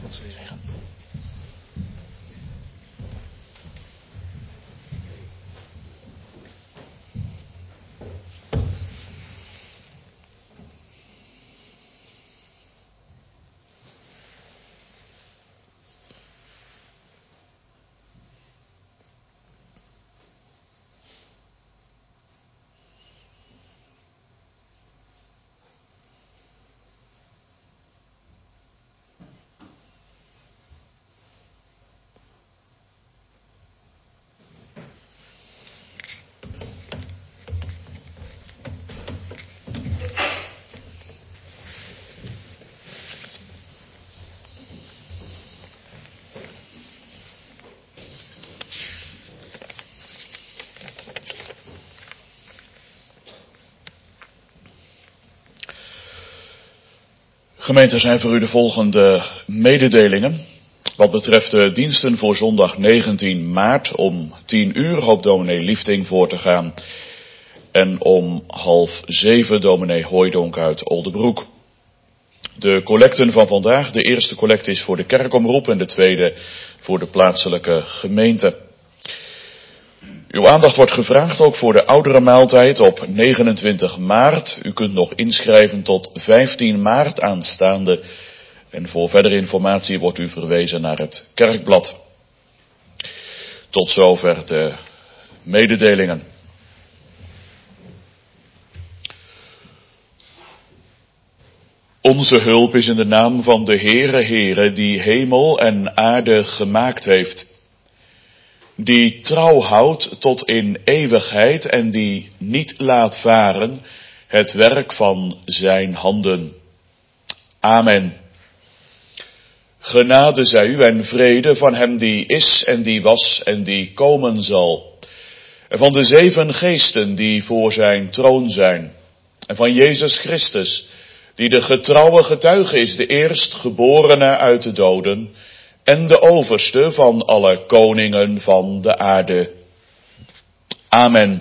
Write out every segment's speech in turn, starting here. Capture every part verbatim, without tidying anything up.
Zegen. Gemeente, zijn voor u de volgende mededelingen. Wat betreft de diensten voor zondag negentien maart om tien uur hoopt dominee Liefding voor te gaan. En om half zeven dominee Hooijdonk uit Oldebroek. De collecten van vandaag, de eerste collecte is voor de kerkomroep en de tweede voor de plaatselijke gemeente. Uw aandacht wordt gevraagd ook voor de ouderenmaaltijd op negenentwintig maart. U kunt nog inschrijven tot vijftien maart aanstaande. En voor verdere informatie wordt u verwezen naar het kerkblad. Tot zover de mededelingen. Onze hulp is in de naam van de Heere Heere, die hemel en aarde gemaakt heeft. Die trouw houdt tot in eeuwigheid en die niet laat varen het werk van zijn handen. Amen. Genade zij u en vrede van hem die is en die was en die komen zal. En van de zeven geesten die voor zijn troon zijn. En van Jezus Christus, die de getrouwe getuige is, de eerstgeborene uit de doden. En de overste van alle koningen van de aarde. Amen.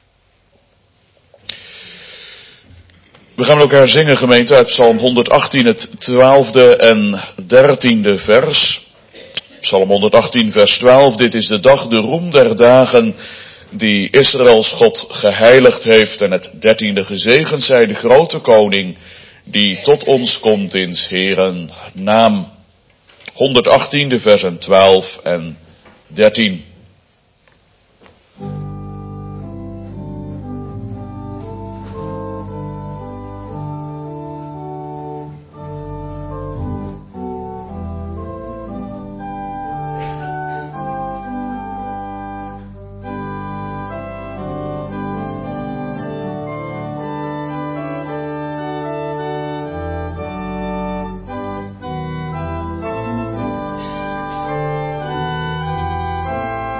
We gaan met elkaar zingen, gemeente, uit Psalm honderdachttien, het twaalfde en dertiende vers. Psalm honderdachttien, vers twaalf. Dit is de dag, de roem der dagen, die Israëls God geheiligd heeft. En het dertiende, gezegend zij de grote koning, die tot ons komt in 's Heeren naam. honderdachttien, de versen twaalf en dertien. Thank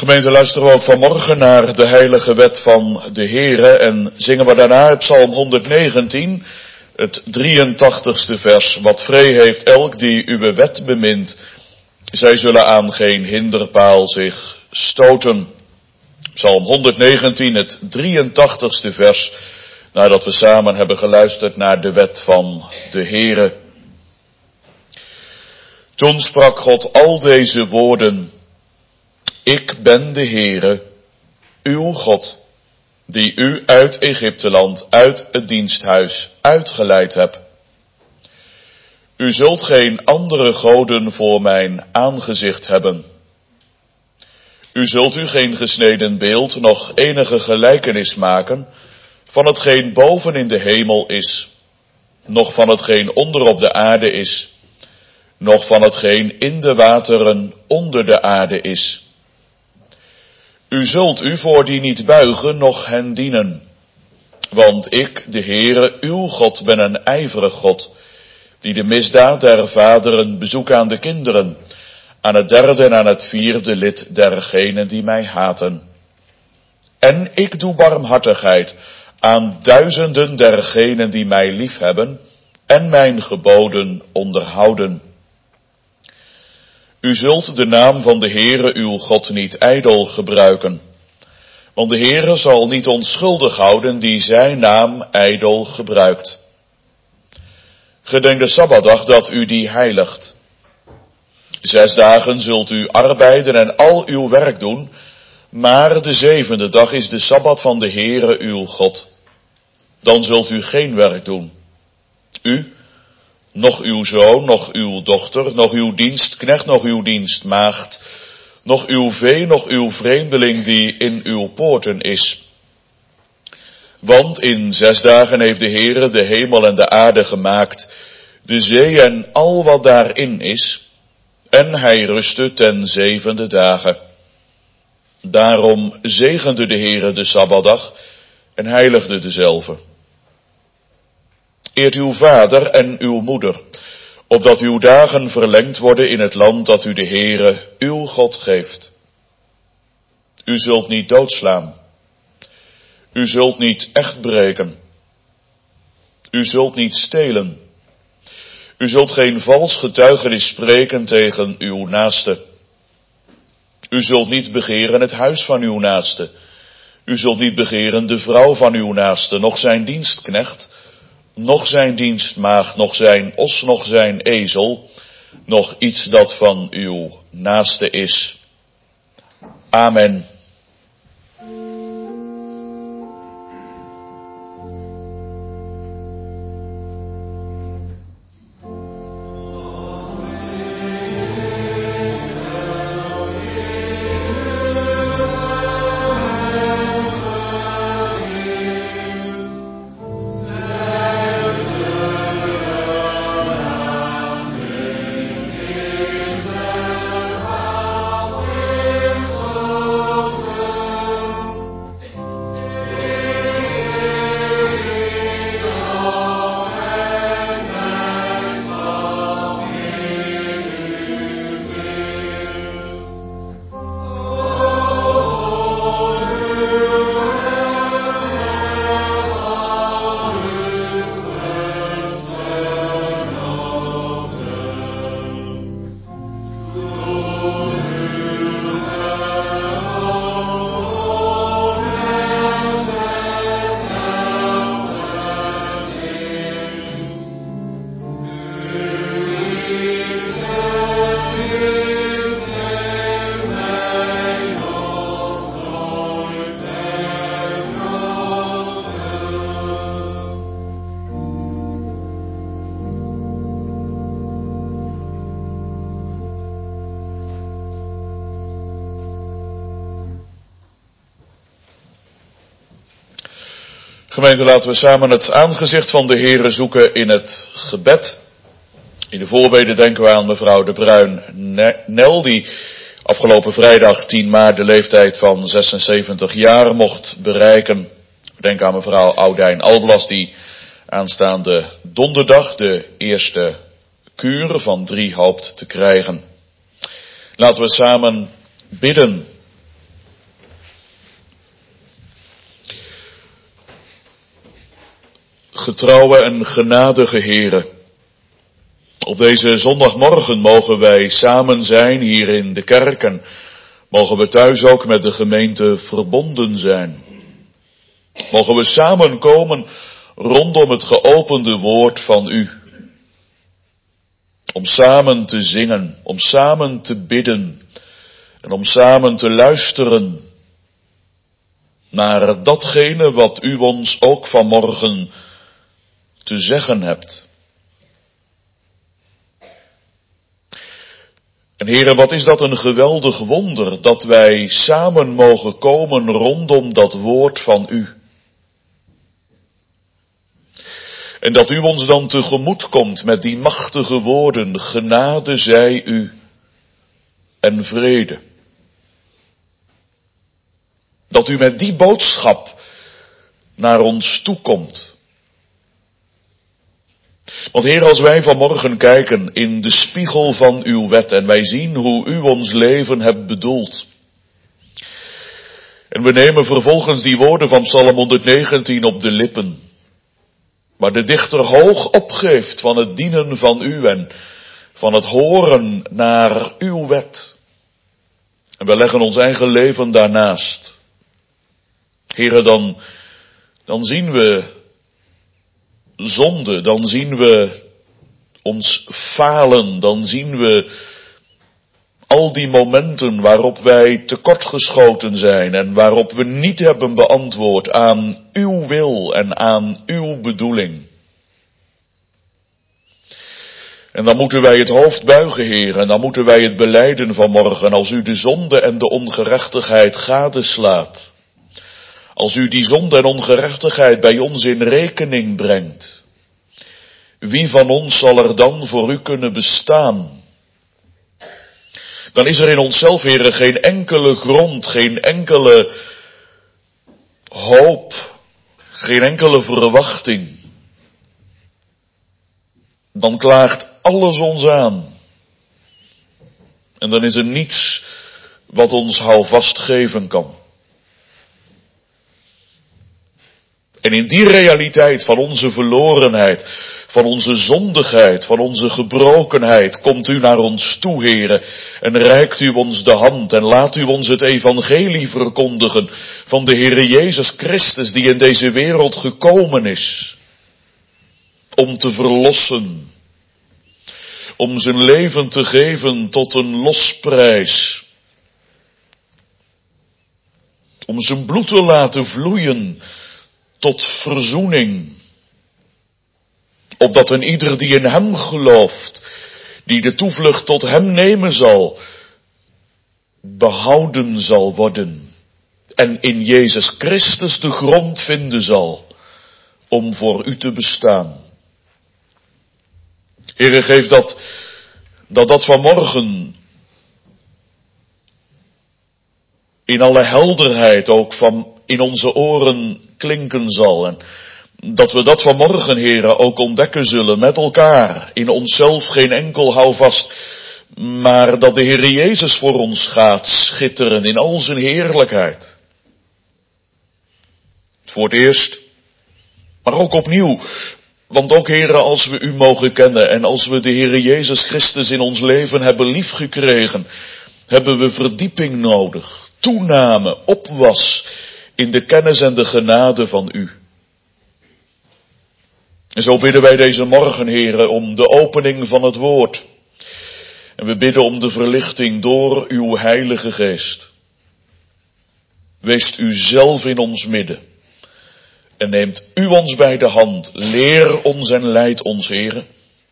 Gemeente, luisteren we ook vanmorgen naar de heilige wet van de Heere en zingen we daarna het Psalm honderdnegentien, het drieëntachtigste vers. Wat vree heeft elk die uw wet bemint, zij zullen aan geen hinderpaal zich stoten. Psalm honderdnegentien, het drieëntachtigste vers, nadat we samen hebben geluisterd naar de wet van de Heere. Toen sprak God al deze woorden: Ik ben de Heere, uw God, die u uit Egypteland, uit het diensthuis, uitgeleid heb. U zult geen andere goden voor mijn aangezicht hebben. U zult u geen gesneden beeld, noch enige gelijkenis maken van hetgeen boven in de hemel is, noch van hetgeen onder op de aarde is, noch van hetgeen in de wateren onder de aarde is. U zult u voor die niet buigen, noch hen dienen. Want ik, de Heere, uw God, ben een ijverig God, die de misdaad der vaderen bezoekt aan de kinderen, aan het derde en aan het vierde lid dergenen die mij haten. En ik doe barmhartigheid aan duizenden dergenen die mij liefhebben en mijn geboden onderhouden. U zult de naam van de Heere uw God niet ijdel gebruiken, want de Heere zal niet onschuldig houden die zijn naam ijdel gebruikt. Gedenk de Sabbatdag dat u die heiligt. Zes dagen zult u arbeiden en al uw werk doen, maar de zevende dag is de Sabbat van de Heere uw God. Dan zult u geen werk doen. U, noch uw zoon, noch uw dochter, noch uw dienstknecht, noch uw dienstmaagd, noch uw vee, noch uw vreemdeling die in uw poorten is. Want in zes dagen heeft de Heere de hemel en de aarde gemaakt, de zee en al wat daarin is, en hij rustte ten zevende dagen. Daarom zegende de Heere de Sabbatdag en heiligde dezelve. Eert uw vader en uw moeder, opdat uw dagen verlengd worden in het land dat u de Heere, uw God, geeft. U zult niet doodslaan. U zult niet echt breken. U zult niet stelen. U zult geen vals getuigenis spreken tegen uw naaste. U zult niet begeren het huis van uw naaste. U zult niet begeren de vrouw van uw naaste, noch zijn dienstknecht, noch zijn dienstmaagd, noch zijn os, noch zijn ezel, noch iets dat van uw naaste is. Amen. Gemeente, laten we samen het aangezicht van de Heere zoeken in het gebed. In de voorbeden denken we aan mevrouw De Bruin-Nel, die afgelopen vrijdag tien maart de leeftijd van zesenzeventig jaar mocht bereiken. We denken aan mevrouw Oudijn Alblas, die aanstaande donderdag de eerste kuur van drie hoopt te krijgen. Laten we samen bidden. Getrouwe en genadige Heere, op deze zondagmorgen mogen wij samen zijn hier in de kerk en mogen we thuis ook met de gemeente verbonden zijn. Mogen we samenkomen rondom het geopende woord van u. Om samen te zingen, om samen te bidden en om samen te luisteren naar datgene wat u ons ook vanmorgen te zeggen hebt. En Heere, wat is dat een geweldig wonder dat wij samen mogen komen rondom dat woord van u. En dat u ons dan tegemoet komt met die machtige woorden, genade zij u en vrede. Dat u met die boodschap naar ons toekomt. Want Heer, als wij vanmorgen kijken in de spiegel van uw wet en wij zien hoe u ons leven hebt bedoeld. En we nemen vervolgens die woorden van Psalm honderdnegentien op de lippen. Waar de dichter hoog opgeeft van het dienen van u en van het horen naar uw wet. En we leggen ons eigen leven daarnaast. Heere, dan, dan zien we zonde, dan zien we ons falen, dan zien we al die momenten waarop wij tekortgeschoten zijn en waarop we niet hebben beantwoord aan uw wil en aan uw bedoeling. En dan moeten wij het hoofd buigen, Heer, en dan moeten wij het belijden vanmorgen als u de zonde en de ongerechtigheid gadeslaat. Als u die zonde en ongerechtigheid bij ons in rekening brengt, wie van ons zal er dan voor u kunnen bestaan? Dan is er in onszelf, Heere, geen enkele grond, geen enkele hoop, geen enkele verwachting. Dan klaagt alles ons aan. En dan is er niets wat ons houvast geven kan. En in die realiteit van onze verlorenheid, van onze zondigheid, van onze gebrokenheid, komt u naar ons toe, Heere, en reikt u ons de hand en laat u ons het evangelie verkondigen van de Heere Jezus Christus die in deze wereld gekomen is, om te verlossen, om zijn leven te geven tot een losprijs, om zijn bloed te laten vloeien tot verzoening, opdat een ieder die in hem gelooft, die de toevlucht tot hem nemen zal, behouden zal worden en in Jezus Christus de grond vinden zal om voor u te bestaan. Heere, geef dat, dat dat vanmorgen in alle helderheid ook van in onze oren klinken zal. En dat we dat vanmorgen, Heere, ook ontdekken zullen met elkaar. In onszelf geen enkel houvast, maar dat de Heere Jezus voor ons gaat schitteren in al zijn heerlijkheid. Voor het eerst, maar ook opnieuw. Want ook, Heere, als we u mogen kennen en als we de Heere Jezus Christus in ons leven hebben liefgekregen, hebben we verdieping nodig, toename, opwas in de kennis en de genade van u. En zo bidden wij deze morgen, Heere, om de opening van het woord. En we bidden om de verlichting door uw Heilige Geest. Weest u zelf in ons midden. En neemt u ons bij de hand. Leer ons en leid ons, Heere.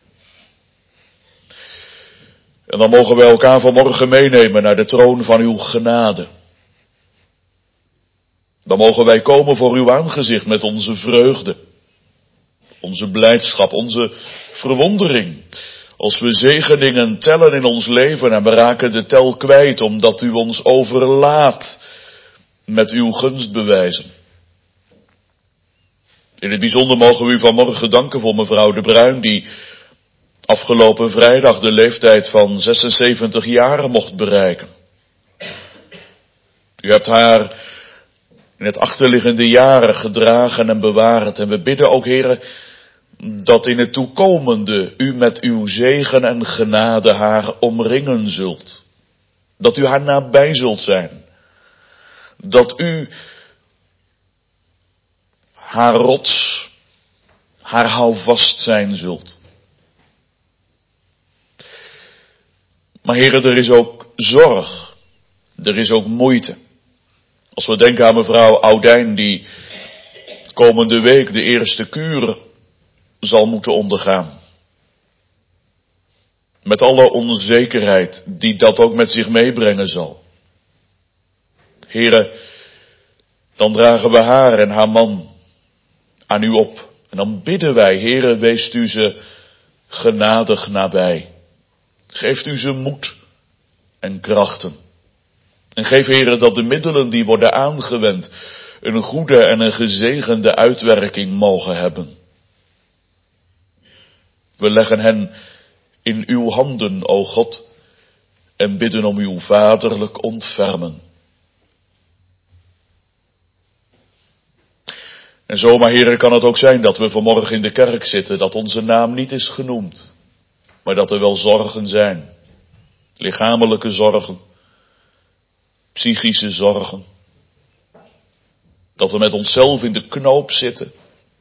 En dan mogen wij elkaar vanmorgen meenemen naar de troon van uw genade. Dan mogen wij komen voor uw aangezicht met onze vreugde, onze blijdschap, onze verwondering. Als we zegeningen tellen in ons leven en we raken de tel kwijt omdat u ons overlaat met uw gunstbewijzen. In het bijzonder mogen we u vanmorgen danken voor mevrouw De Bruin die afgelopen vrijdag de leeftijd van zesenzeventig jaar mocht bereiken. U hebt haar in het achterliggende jaren gedragen en bewaard. En we bidden ook, Heere, dat in het toekomende u met uw zegen en genade haar omringen zult. Dat u haar nabij zult zijn. Dat u haar rots, haar houvast zijn zult. Maar Heere, er is ook zorg. Er is ook moeite. Als we denken aan mevrouw Oudijn, die komende week de eerste kuur zal moeten ondergaan. Met alle onzekerheid die dat ook met zich meebrengen zal. Heere, dan dragen we haar en haar man aan u op. En dan bidden wij, Heere, weest u ze genadig nabij. Geeft u ze moed en krachten. En geef, Heere, dat de middelen die worden aangewend een goede en een gezegende uitwerking mogen hebben. We leggen hen in uw handen, o God, en bidden om uw vaderlijk ontfermen. En zomaar, Heere, kan het ook zijn dat we vanmorgen in de kerk zitten, dat onze naam niet is genoemd, maar dat er wel zorgen zijn. Lichamelijke zorgen, psychische zorgen. Dat we met onszelf in de knoop zitten.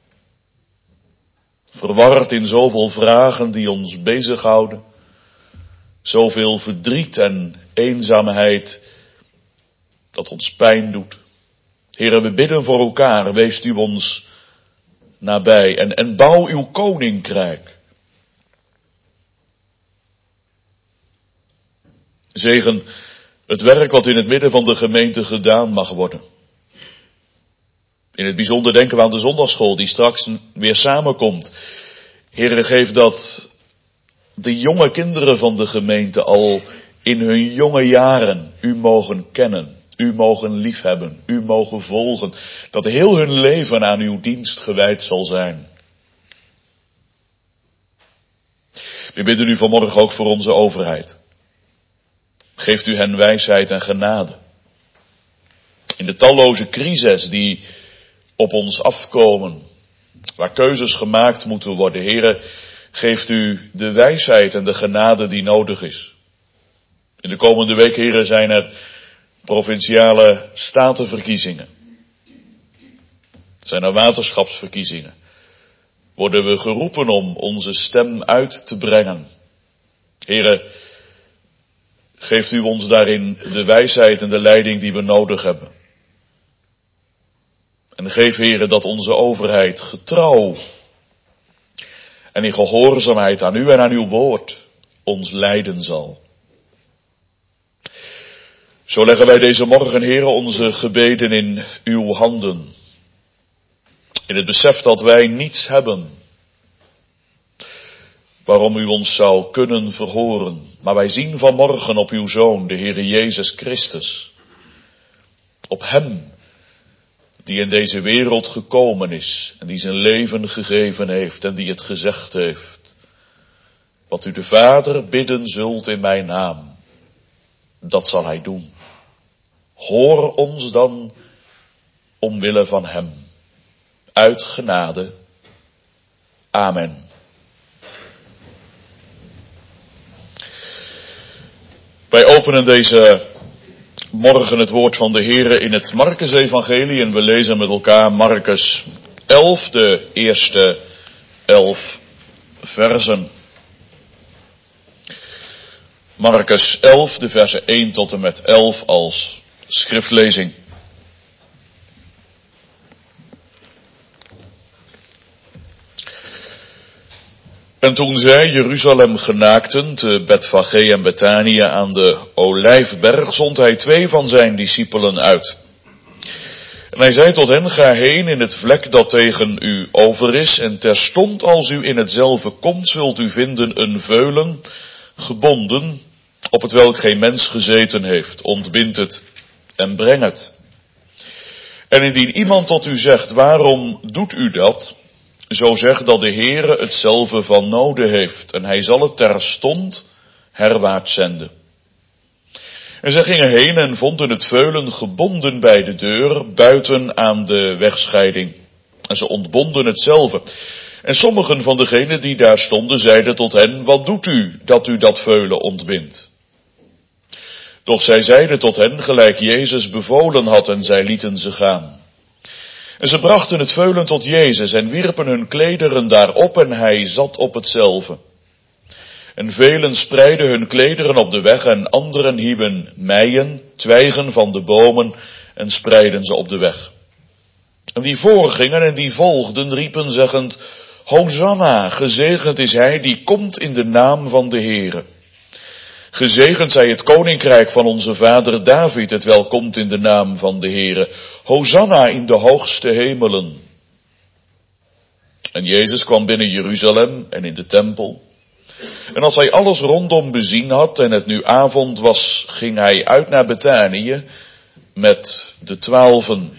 Verward in zoveel vragen die ons bezighouden. Zoveel verdriet en eenzaamheid dat ons pijn doet. Heere, we bidden voor elkaar, weest u ons nabij en, en bouw uw koninkrijk. Zegen het werk wat in het midden van de gemeente gedaan mag worden. In het bijzonder denken we aan de zondagsschool die straks weer samenkomt. Heere, geef dat de jonge kinderen van de gemeente al in hun jonge jaren u mogen kennen. U mogen liefhebben, u mogen volgen. Dat heel hun leven aan uw dienst gewijd zal zijn. We bidden u vanmorgen ook voor onze overheid. Geeft u hen wijsheid en genade. In de talloze crises die op ons afkomen, waar keuzes gemaakt moeten worden. Heere, geeft u de wijsheid en de genade die nodig is. In de komende week, Heere, zijn er provinciale statenverkiezingen. Zijn er waterschapsverkiezingen. Worden we geroepen om onze stem uit te brengen. Heere, geeft u ons daarin de wijsheid en de leiding die we nodig hebben. En geef, Heere, dat onze overheid getrouw en in gehoorzaamheid aan u en aan uw woord ons leiden zal. Zo leggen wij deze morgen, Heere, onze gebeden in uw handen. In het besef dat wij niets hebben waarom u ons zou kunnen verhoren. Maar wij zien vanmorgen op uw Zoon, de Heere Jezus Christus. Op hem die in deze wereld gekomen is en die zijn leven gegeven heeft en die het gezegd heeft. Wat u de Vader bidden zult in mijn naam, dat zal hij doen. Hoor ons dan omwille van hem. Uit genade. Amen. Wij openen deze morgen het woord van de Heere in het Markus-evangelie en we lezen met elkaar Markus elf, de eerste elf versen. Markus elf, de versen één tot en met elf als schriftlezing. En toen zij Jeruzalem genaakten te Betfage en Betanië aan de Olijfberg, zond hij twee van zijn discipelen uit. En hij zei tot hen, ga heen in het vlek dat tegen u over is, en terstond als u in hetzelfde komt, zult u vinden een veulen, gebonden, op het welk geen mens gezeten heeft. Ontbind het en breng het. En indien iemand tot u zegt, waarom doet u dat? Zo zeg dat de Heere hetzelfde van noden heeft, en hij zal het terstond herwaarts zenden. En zij gingen heen en vonden het veulen gebonden bij de deur, buiten aan de wegscheiding. En ze ontbonden het zelve. En sommigen van degenen die daar stonden, zeiden tot hen, wat doet u, dat u dat veulen ontbindt? Doch zij zeiden tot hen, gelijk Jezus bevolen had, en zij lieten ze gaan. En ze brachten het veulen tot Jezus, en wierpen hun klederen daarop, en hij zat op hetzelve. En velen spreidden hun klederen op de weg, en anderen hieben meien, twijgen van de bomen, en spreidden ze op de weg. En die voorgingen en die volgden, riepen zeggend, Hosanna, gezegend is hij die komt in de naam van de Heere. Gezegend zij het koninkrijk van onze vader David, het wel komt in de naam van de Heere. Hosanna in de hoogste hemelen. En Jezus kwam binnen Jeruzalem en in de tempel. En als hij alles rondom bezien had en het nu avond was, ging hij uit naar Betanië met de twaalfen.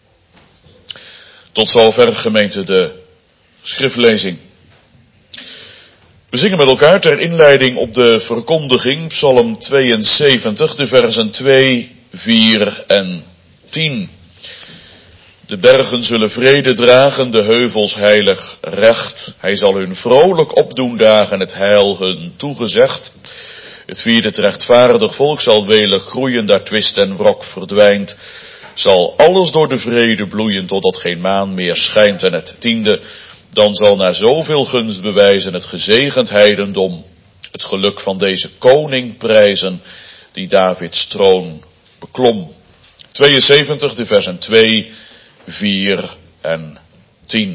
Tot zover, gemeente, de schriftlezing. We zingen met elkaar ter inleiding op de verkondiging, Psalm tweeënzeventig, de versen twee, vier en tien. De bergen zullen vrede dragen, de heuvels heilig recht. Hij zal hun vrolijk opdoen dagen, het heil hun toegezegd. Het vierde, het rechtvaardig volk zal welig groeien, daar twist en wrok verdwijnt. Zal alles door de vrede bloeien, totdat geen maan meer schijnt. En het tiende, dan zal na zoveel gunst bewijzen het gezegend heidendom het geluk van deze koning prijzen, die Davids troon beklom. tweeënzeventig, de versen twee, vier en tien.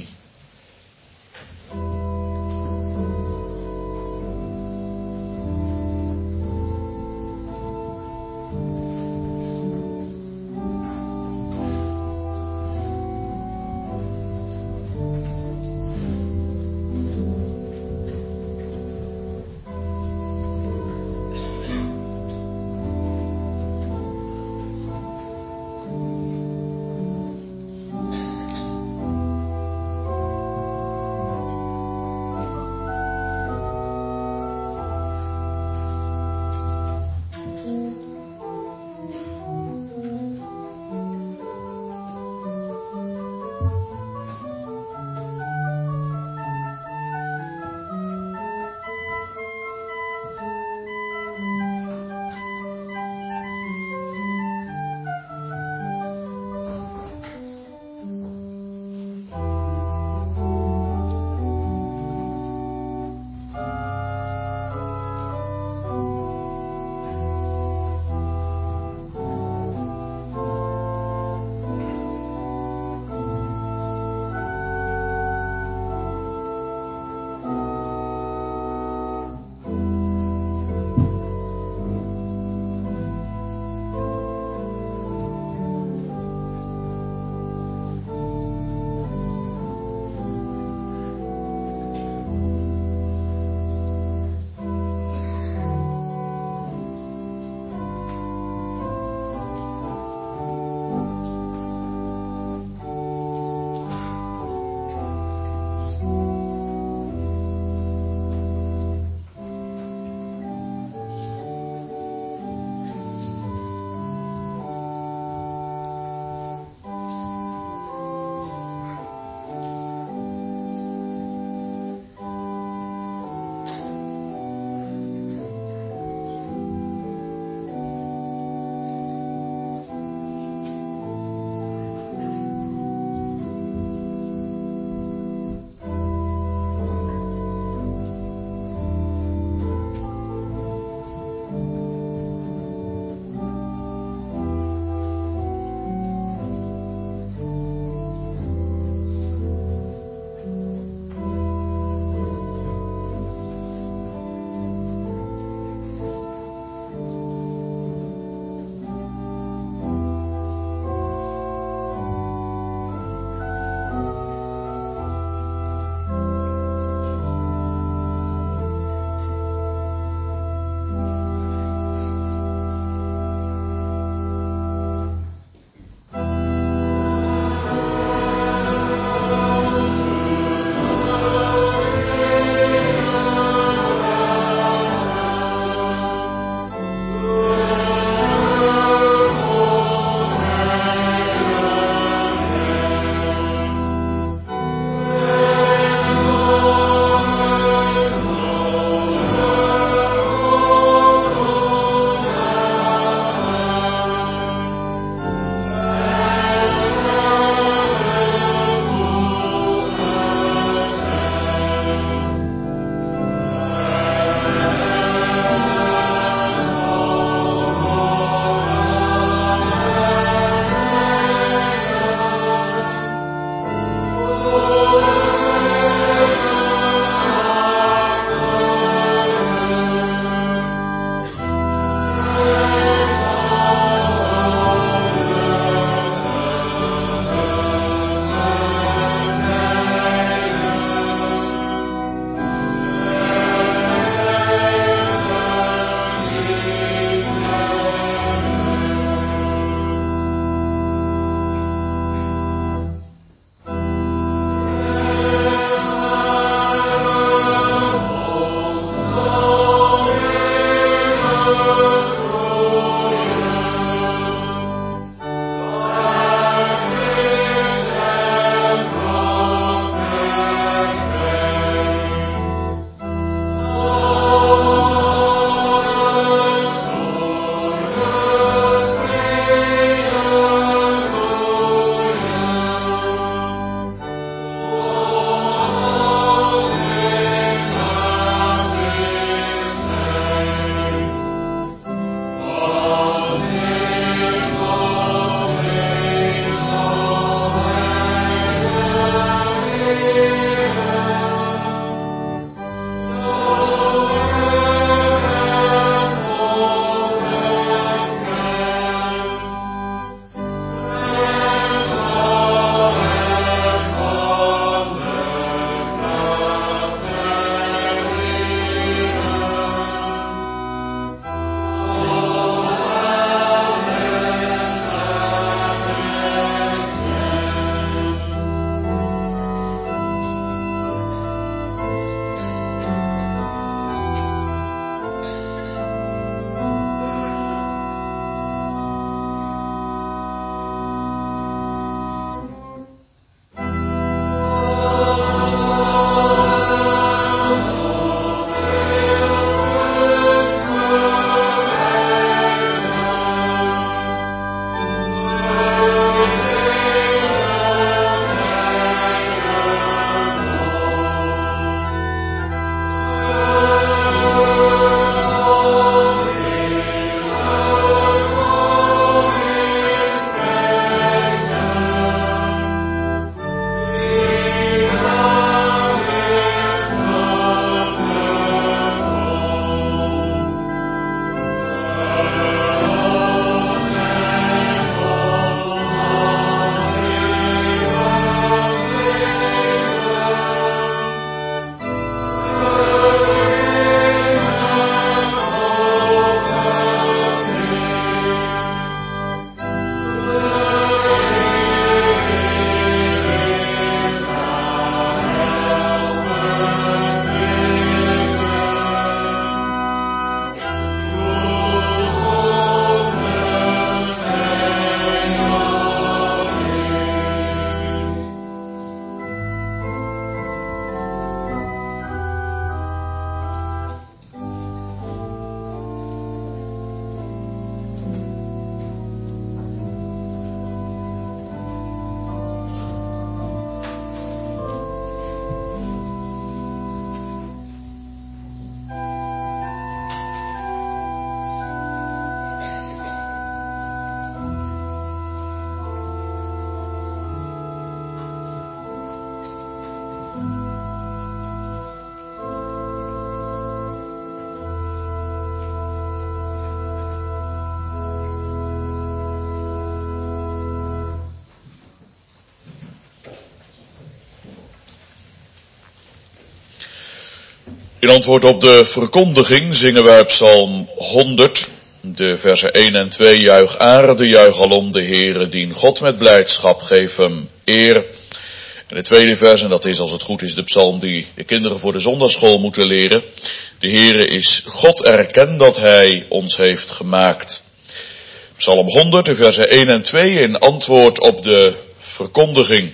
In antwoord op de verkondiging zingen wij Psalm honderd, de versen één en twee. Juich aarde, juich alom de Heere, dien God met blijdschap, geef hem eer. En de tweede vers, en dat is als het goed is de psalm die de kinderen voor de zondagsschool moeten leren. De Heere is God, erken dat Hij ons heeft gemaakt. Psalm honderd, de versen één en twee, in antwoord op de verkondiging.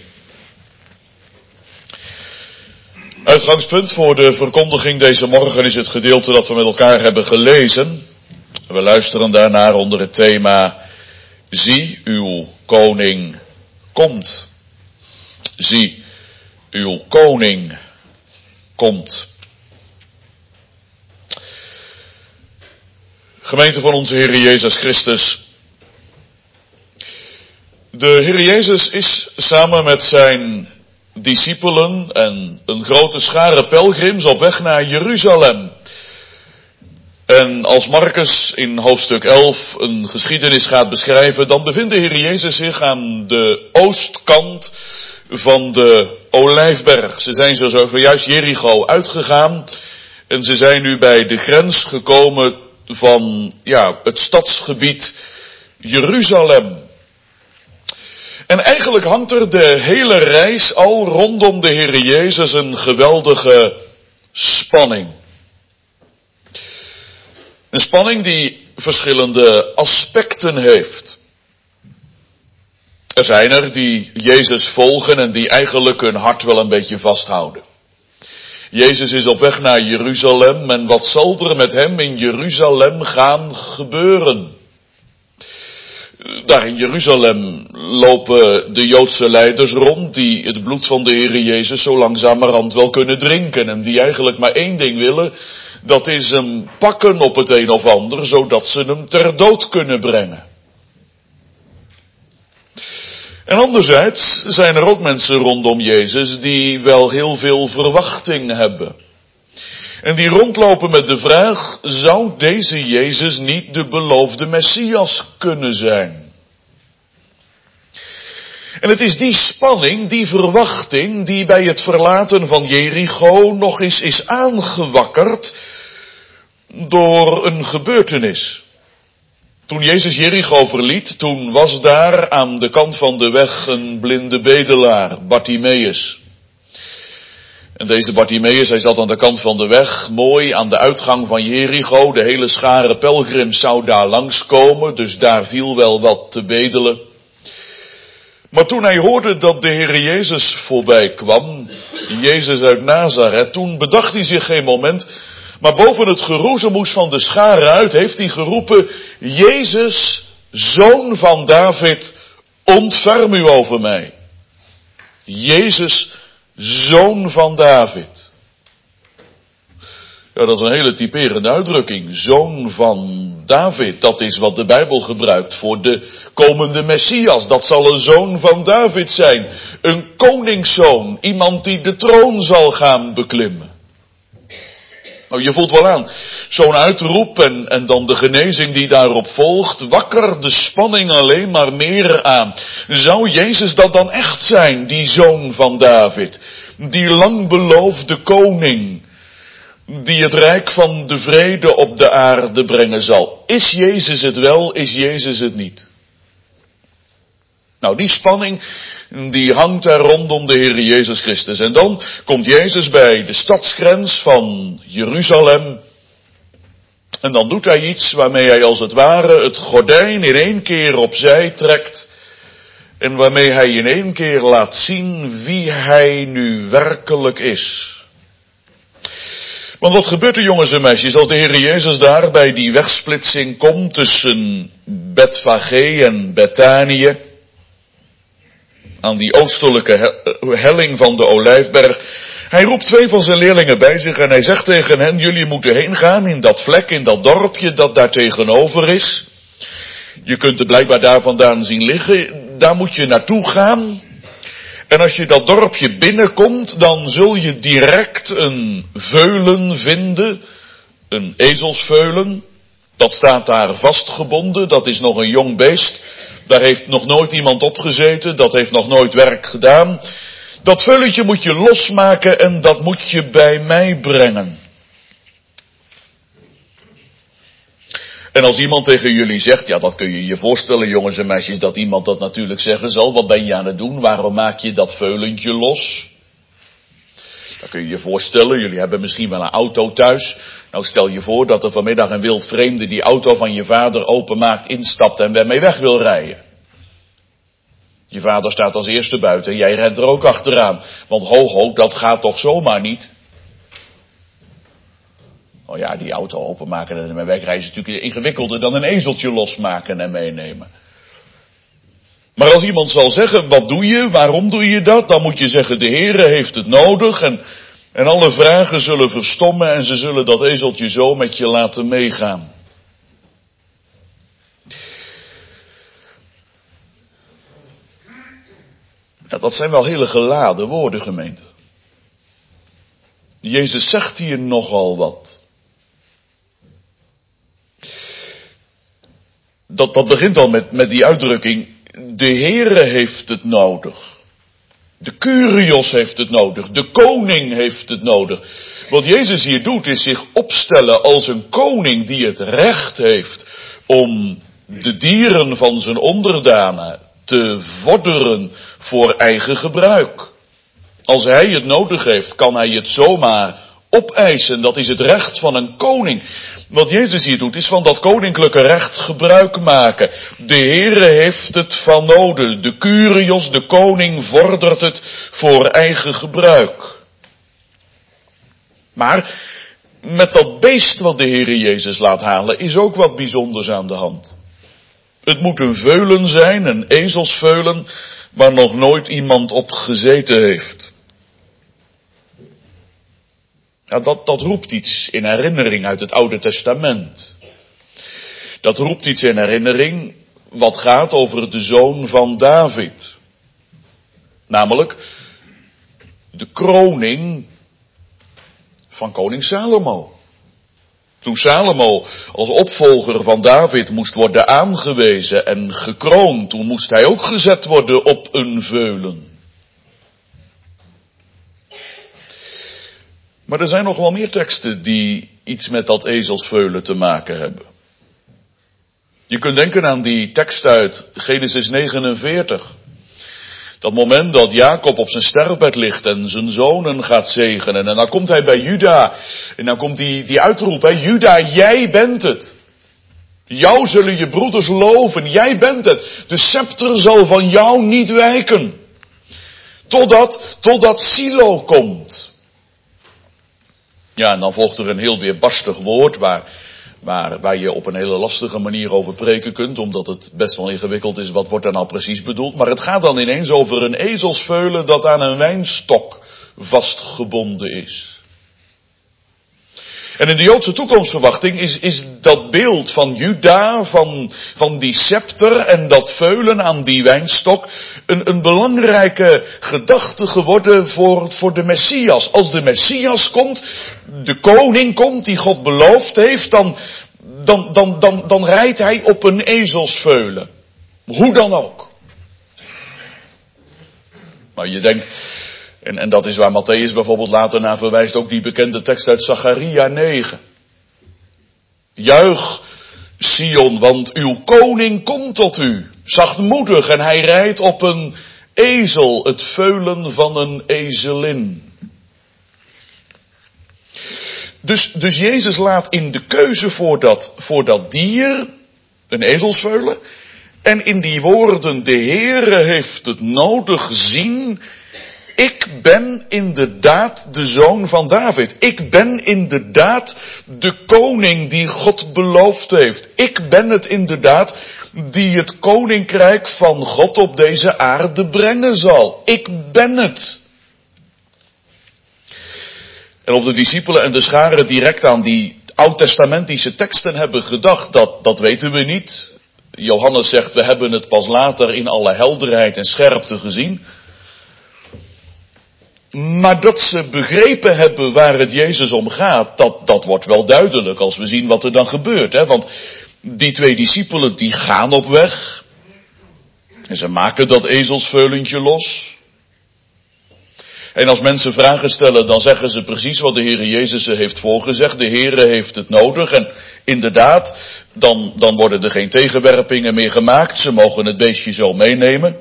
Uitgangspunt voor de verkondiging deze morgen is het gedeelte dat we met elkaar hebben gelezen. We luisteren daarnaar onder het thema: Zie, uw koning komt. Zie, uw koning komt. Gemeente van onze Heer Jezus Christus. De Heer Jezus is samen met zijn discipelen en een grote schare pelgrims op weg naar Jeruzalem. En als Marcus in hoofdstuk elf een geschiedenis gaat beschrijven, dan bevindt de Heer Jezus zich aan de oostkant van de Olijfberg. Ze zijn zo zojuist Jericho uitgegaan en ze zijn nu bij de grens gekomen van ja, het stadsgebied Jeruzalem. En eigenlijk hangt er de hele reis al rondom de Heer Jezus een geweldige spanning. Een spanning die verschillende aspecten heeft. Er zijn er die Jezus volgen en die eigenlijk hun hart wel een beetje vasthouden. Jezus is op weg naar Jeruzalem en wat zal er met hem in Jeruzalem gaan gebeuren? Daar in Jeruzalem lopen de Joodse leiders rond die het bloed van de Heer Jezus zo langzamerhand wel kunnen drinken. En die eigenlijk maar één ding willen, dat is hem pakken op het een of ander, zodat ze hem ter dood kunnen brengen. En anderzijds zijn er ook mensen rondom Jezus die wel heel veel verwachting hebben. En die rondlopen met de vraag, zou deze Jezus niet de beloofde Messias kunnen zijn? En het is die spanning, die verwachting, die bij het verlaten van Jericho nog eens is aangewakkerd door een gebeurtenis. Toen Jezus Jericho verliet, toen was daar aan de kant van de weg een blinde bedelaar, Bartimeus. En deze Bartimeus, hij zat aan de kant van de weg, mooi aan de uitgang van Jericho. De hele schare pelgrims zou daar langskomen, dus daar viel wel wat te bedelen. Maar toen hij hoorde dat de Heer Jezus voorbij kwam, Jezus uit Nazareth, toen bedacht hij zich geen moment, maar boven het geroezemoes van de schare uit heeft hij geroepen: Jezus, zoon van David, ontferm u over mij. Jezus, zoon van David. Ja, dat is een hele typerende uitdrukking. Zoon van David. Dat is wat de Bijbel gebruikt voor de komende Messias. Dat zal een zoon van David zijn. Een koningszoon. Iemand die de troon zal gaan beklimmen. Nou, je voelt wel aan. Zo'n uitroep en, en dan de genezing die daarop volgt, wakkert de spanning alleen maar meer aan. Zou Jezus dat dan echt zijn, die zoon van David? Die lang beloofde koning, die het rijk van de vrede op de aarde brengen zal. Is Jezus het wel, is Jezus het niet? Nou, die spanning, die hangt daar rondom de Heer Jezus Christus. En dan komt Jezus bij de stadsgrens van Jeruzalem. En dan doet hij iets waarmee hij als het ware het gordijn in één keer opzij trekt. En waarmee hij in één keer laat zien wie hij nu werkelijk is. Want wat gebeurt er, jongens en meisjes, als de Heer Jezus daar bij die wegsplitsing komt tussen Betfage en Betanië, aan die oostelijke helling van de Olijfberg. Hij roept twee van zijn leerlingen bij zich en hij zegt tegen hen: jullie moeten heen gaan in dat vlek, in dat dorpje dat daar tegenover is. Je kunt het blijkbaar daar vandaan zien liggen. Daar moet je naartoe gaan. En als je dat dorpje binnenkomt, dan zul je direct een veulen vinden. Een ezelsveulen. Dat staat daar vastgebonden. Dat is nog een jong beest. Daar heeft nog nooit iemand op gezeten. Dat heeft nog nooit werk gedaan. Dat veulentje moet je losmaken en dat moet je bij mij brengen. En als iemand tegen jullie zegt, ja, dat kun je je voorstellen, jongens en meisjes, dat iemand dat natuurlijk zeggen zal. Wat ben je aan het doen? Waarom maak je dat veulentje los? Dat kun je je voorstellen. Jullie hebben misschien wel een auto thuis. Nou, stel je voor dat er vanmiddag een wild vreemde die auto van je vader openmaakt, instapt en ermee weg wil rijden. Je vader staat als eerste buiten en jij rent er ook achteraan. Want ho, ho, dat gaat toch zomaar niet? Oh ja, die auto openmaken en ermee wegrijden is natuurlijk ingewikkelder dan een ezeltje losmaken en meenemen. Maar als iemand zal zeggen, wat doe je, waarom doe je dat? Dan moet je zeggen, de Heere heeft het nodig en, en alle vragen zullen verstommen en ze zullen dat ezeltje zo met je laten meegaan. Ja, dat zijn wel hele geladen woorden, gemeente. Jezus zegt hier nogal wat. Dat, dat begint al met, met die uitdrukking, de Heere heeft het nodig. De Kyrios heeft het nodig. De koning heeft het nodig. Wat Jezus hier doet is zich opstellen als een koning die het recht heeft om de dieren van zijn onderdanen te vorderen voor eigen gebruik. Als hij het nodig heeft, kan hij het zomaar opeisen. Dat is het recht van een koning. Wat Jezus hier doet, is van dat koninklijke recht gebruik maken. De Heere heeft het van noden. De Kyrios, de koning, vordert het voor eigen gebruik. Maar met dat beest wat de Heere Jezus laat halen, is ook wat bijzonders aan de hand. Het moet een veulen zijn, een ezelsveulen, waar nog nooit iemand op gezeten heeft. Ja, dat, dat roept iets in herinnering uit het Oude Testament. Dat roept iets in herinnering wat gaat over de zoon van David. Namelijk de kroning van koning Salomo. Toen Salomo als opvolger van David moest worden aangewezen en gekroond, toen moest hij ook gezet worden op een veulen. Maar er zijn nog wel meer teksten die iets met dat ezelsveulen te maken hebben. Je kunt denken aan die tekst uit Genesis negenenveertig. Dat moment dat Jacob op zijn sterfbed ligt en zijn zonen gaat zegenen. En dan komt hij bij Juda. En dan komt die, die uitroep, hè, Juda, jij bent het. Jou zullen je broeders loven, jij bent het. De scepter zal van jou niet wijken. Totdat, totdat Silo komt. Ja, en dan volgt er een heel weerbarstig woord waar, waar, waar je op een hele lastige manier over preken kunt, omdat het best wel ingewikkeld is, wat wordt daar nou precies bedoeld. Maar het gaat dan ineens over een ezelsveulen dat aan een wijnstok vastgebonden is. En in de Joodse toekomstverwachting is, is dat beeld van Juda, van, van die scepter en dat veulen aan die wijnstok, een, een belangrijke gedachte geworden voor, voor de Messias. Als de Messias komt, de koning komt die God beloofd heeft, dan, dan, dan, dan, dan rijdt hij op een ezelsveulen. Hoe dan ook. Maar je denkt, En, en dat is waar Matthäus bijvoorbeeld later naar verwijst, ook die bekende tekst uit Zacharia negen. Juich, Sion, want uw koning komt tot u, zachtmoedig, en hij rijdt op een ezel, het veulen van een ezelin. Dus, dus Jezus laat in de keuze voor dat, voor dat dier, een ezelsveulen, en in die woorden, de Heere heeft het nodig zien. Ik ben inderdaad de zoon van David. Ik ben inderdaad de koning die God beloofd heeft. Ik ben het inderdaad die het koninkrijk van God op deze aarde brengen zal. Ik ben het. En of de discipelen en de scharen direct aan die oud-testamentische teksten hebben gedacht, dat, dat weten we niet. Johannes zegt, we hebben het pas later in alle helderheid en scherpte gezien. Maar dat ze begrepen hebben waar het Jezus om gaat, dat, dat wordt wel duidelijk als we zien wat er dan gebeurt. Hè? Want die twee discipelen die gaan op weg. En ze maken dat ezelsveulentje los. En als mensen vragen stellen, dan zeggen ze precies wat de Heere Jezus ze heeft voorgezegd. De Heere heeft het nodig en inderdaad, dan, dan worden er geen tegenwerpingen meer gemaakt. Ze mogen het beestje zo meenemen.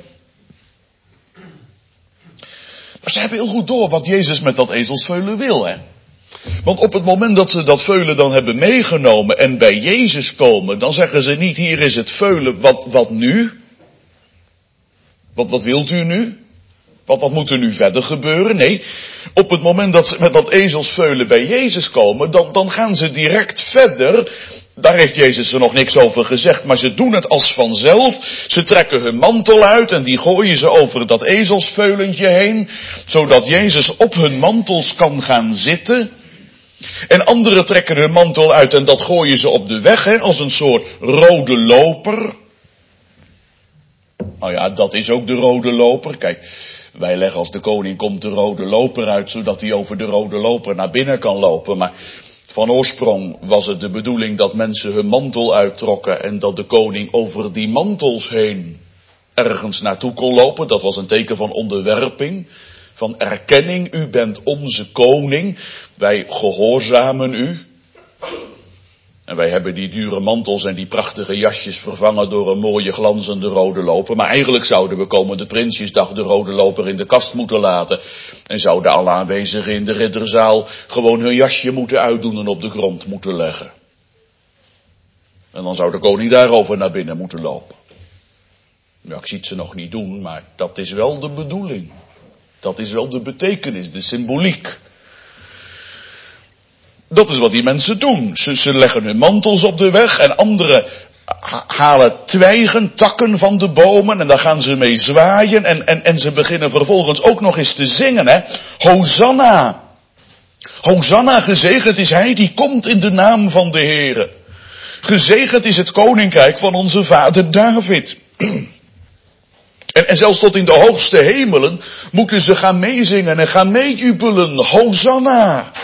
Maar ze hebben heel goed door wat Jezus met dat ezelsveulen wil, hè. Want op het moment dat ze dat veulen dan hebben meegenomen en bij Jezus komen, dan zeggen ze niet, hier is het veulen, wat, wat nu? Wat, wat wilt u nu? Wat, wat moet er nu verder gebeuren? Nee, op het moment dat ze met dat ezelsveulen bij Jezus komen, dan, dan gaan ze direct verder. Daar heeft Jezus er nog niks over gezegd, maar ze doen het als vanzelf. Ze trekken hun mantel uit en die gooien ze over dat ezelsveulentje heen, zodat Jezus op hun mantels kan gaan zitten. En anderen trekken hun mantel uit en dat gooien ze op de weg, hè, als een soort rode loper. Nou ja, dat is ook de rode loper. Kijk, wij leggen als de koning komt de rode loper uit, zodat hij over de rode loper naar binnen kan lopen. Maar van oorsprong was het de bedoeling dat mensen hun mantel uittrokken en dat de koning over die mantels heen ergens naartoe kon lopen. Dat was een teken van onderwerping, van erkenning. U bent onze koning, wij gehoorzamen u. En wij hebben die dure mantels en die prachtige jasjes vervangen door een mooie glanzende rode loper. Maar eigenlijk zouden we komende Prinsjesdag de rode loper in de kast moeten laten. En zouden alle aanwezigen in de ridderzaal gewoon hun jasje moeten uitdoen en op de grond moeten leggen. En dan zou de koning daarover naar binnen moeten lopen. Ja, ik zie het ze nog niet doen, maar dat is wel de bedoeling. Dat is wel de betekenis, de symboliek. Dat is wat die mensen doen. Ze, ze leggen hun mantels op de weg en anderen halen twijgen, takken van de bomen en daar gaan ze mee zwaaien en, en, en ze beginnen vervolgens ook nog eens te zingen, hè. Hosanna! Hosanna, gezegend is hij die komt in de naam van de Heere. Gezegend is het koninkrijk van onze vader David. En, en zelfs tot in de hoogste hemelen moeten ze gaan meezingen en gaan meejubelen. Hosanna!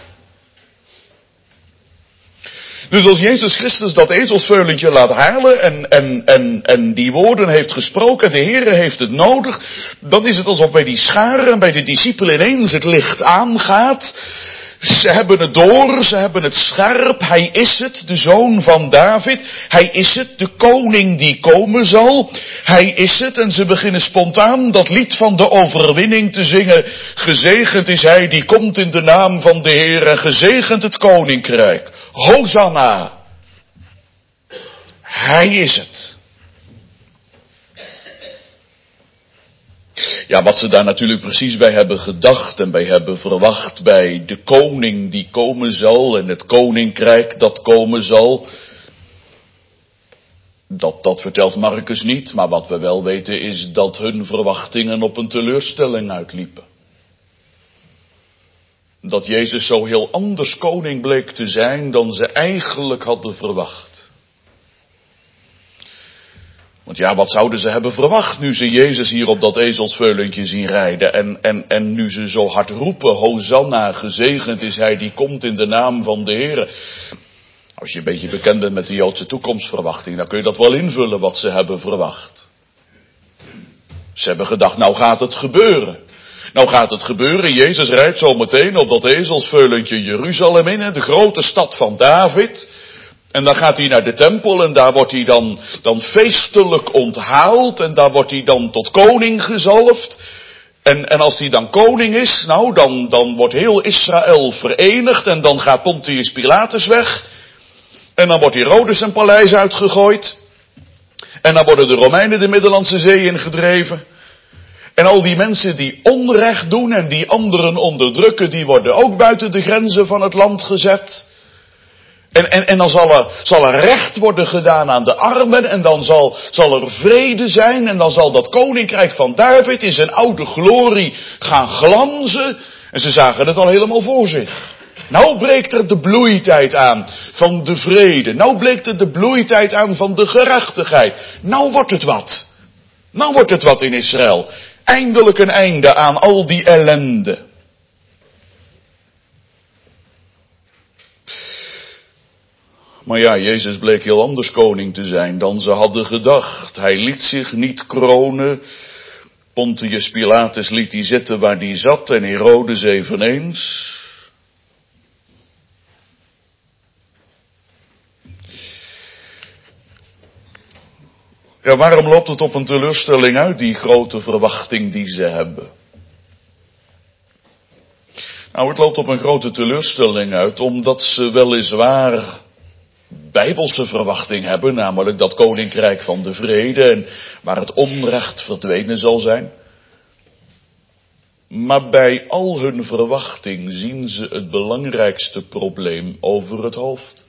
Dus als Jezus Christus dat ezelsveulentje laat halen en, en, en, en die woorden heeft gesproken, de Heere heeft het nodig, dan is het alsof bij die scharen, bij de discipelen ineens het licht aangaat. Ze hebben het door, ze hebben het scherp, hij is het, de zoon van David, hij is het, de koning die komen zal, hij is het en ze beginnen spontaan dat lied van de overwinning te zingen. Gezegend is hij die komt in de naam van de Heer en gezegend het koninkrijk. Hosanna! Hij is het. Ja, wat ze daar natuurlijk precies bij hebben gedacht en bij hebben verwacht, bij de koning die komen zal en het koninkrijk dat komen zal, dat, dat vertelt Marcus niet, maar wat we wel weten is dat hun verwachtingen op een teleurstelling uitliepen. Dat Jezus zo heel anders koning bleek te zijn dan ze eigenlijk hadden verwacht. Want ja, wat zouden ze hebben verwacht nu ze Jezus hier op dat ezelsveulentje zien rijden en, en, en nu ze zo hard roepen, Hosanna, gezegend is hij die komt in de naam van de Heere. Als je een beetje bekend bent met de Joodse toekomstverwachting, dan kun je dat wel invullen wat ze hebben verwacht. Ze hebben gedacht, nou gaat het gebeuren. Nou gaat het gebeuren, Jezus rijdt zo meteen op dat ezelsveulentje Jeruzalem in, de grote stad van David. En dan gaat hij naar de tempel en daar wordt hij dan, dan feestelijk onthaald en daar wordt hij dan tot koning gezalfd. En, en als hij dan koning is, nou dan, dan wordt heel Israël verenigd en dan gaat Pontius Pilatus weg. En dan wordt Herodes zijn paleis uitgegooid. En dan worden de Romeinen de Middellandse Zee ingedreven. En al die mensen die onrecht doen en die anderen onderdrukken, die worden ook buiten de grenzen van het land gezet. En, en, en dan zal er, zal er recht worden gedaan aan de armen en dan zal, zal er vrede zijn en dan zal dat koninkrijk van David in zijn oude glorie gaan glanzen. En ze zagen het al helemaal voor zich. Nou breekt er de bloeitijd aan van de vrede. Nou breekt er de bloeitijd aan van de gerechtigheid. Nou wordt het wat. Nou wordt het wat in Israël. Eindelijk een einde aan al die ellende. Maar ja, Jezus bleek heel anders koning te zijn dan ze hadden gedacht. Hij liet zich niet kronen Pontius Pilatus liet die zitten waar die zat en Herodes eveneens. Ja, waarom loopt het op een teleurstelling uit, die grote verwachting die ze hebben? Nou, het loopt op een grote teleurstelling uit, omdat ze weliswaar bijbelse verwachting hebben, namelijk dat koninkrijk van de vrede en waar het onrecht verdwenen zal zijn. Maar bij al hun verwachting zien ze het belangrijkste probleem over het hoofd.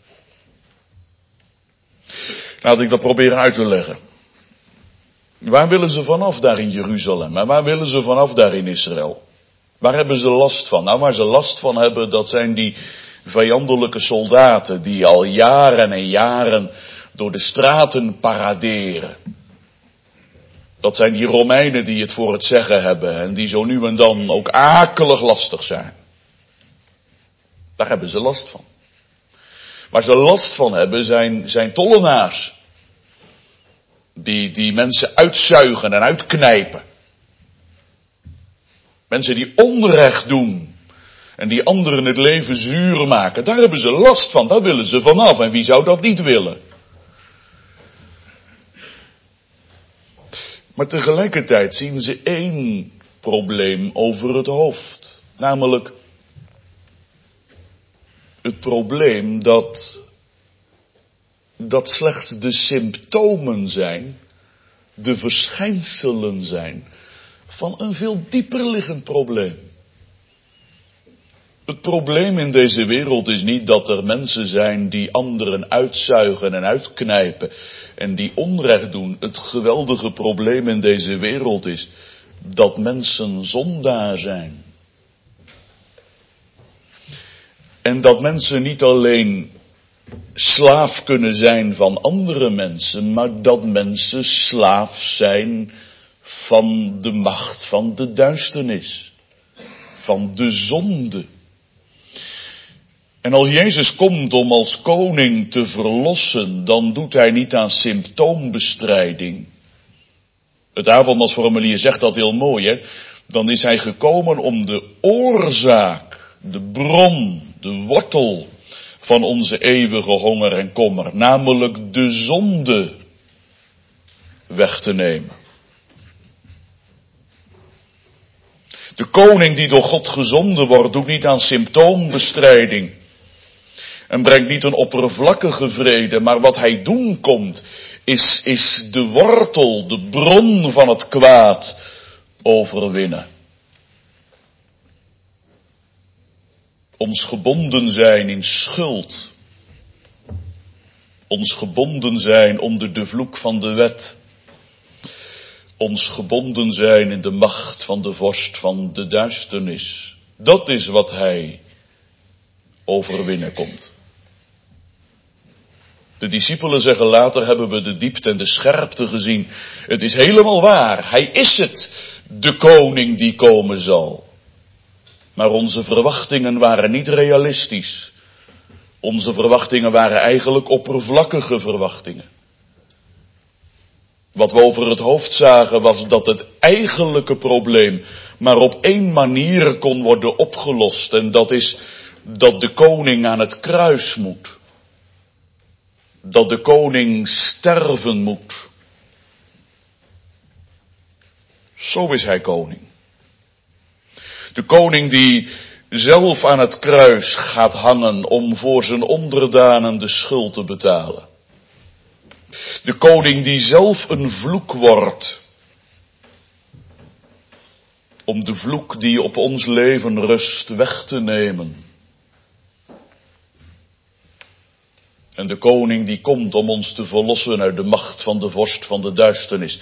Laat ik dat proberen uit te leggen. Waar willen ze vanaf daar in Jeruzalem? En waar willen ze vanaf daar in Israël? Waar hebben ze last van? Nou, waar ze last van hebben, dat zijn die vijandelijke soldaten die al jaren en jaren door de straten paraderen. Dat zijn die Romeinen die het voor het zeggen hebben en die zo nu en dan ook akelig lastig zijn. Daar hebben ze last van. Waar ze last van hebben zijn, zijn tollenaars. Die, die mensen uitzuigen en uitknijpen. Mensen die onrecht doen. En die anderen het leven zuur maken. Daar hebben ze last van. Daar willen ze vanaf. En wie zou dat niet willen? Maar tegelijkertijd zien ze één probleem over het hoofd. Namelijk het probleem dat, dat slechts de symptomen zijn, de verschijnselen zijn van een veel dieper liggend probleem. Het probleem in deze wereld is niet dat er mensen zijn die anderen uitzuigen en uitknijpen en die onrecht doen. Het geweldige probleem in deze wereld is dat mensen zondaar zijn. En dat mensen niet alleen slaaf kunnen zijn van andere mensen, maar dat mensen slaaf zijn van de macht van de duisternis, van de zonde. En als Jezus komt om als koning te verlossen, dan doet hij niet aan symptoombestrijding. Het avondmaalsformulier zegt dat heel mooi, hè? Dan is hij gekomen om de oorzaak, de bron, de wortel van onze eeuwige honger en kommer, namelijk de zonde, weg te nemen. De koning die door God gezonden wordt, doet niet aan symptoombestrijding. En brengt niet een oppervlakkige vrede, maar wat hij doen komt, is, is de wortel, de bron van het kwaad overwinnen. Ons gebonden zijn in schuld. Ons gebonden zijn onder de vloek van de wet. Ons gebonden zijn in de macht van de vorst van de duisternis. Dat is wat hij overwinnen komt. De discipelen zeggen later, hebben we de diepte en de scherpte gezien. Het is helemaal waar. Hij is het, de koning die komen zal. Maar onze verwachtingen waren niet realistisch. Onze verwachtingen waren eigenlijk oppervlakkige verwachtingen. Wat we over het hoofd zagen was dat het eigenlijke probleem maar op één manier kon worden opgelost. En dat is dat de koning aan het kruis moet. Dat de koning sterven moet. Zo is hij koning. De koning die zelf aan het kruis gaat hangen om voor zijn onderdanen de schuld te betalen. De koning die zelf een vloek wordt. Om de vloek die op ons leven rust weg te nemen. En de koning die komt om ons te verlossen uit de macht van de vorst van de duisternis.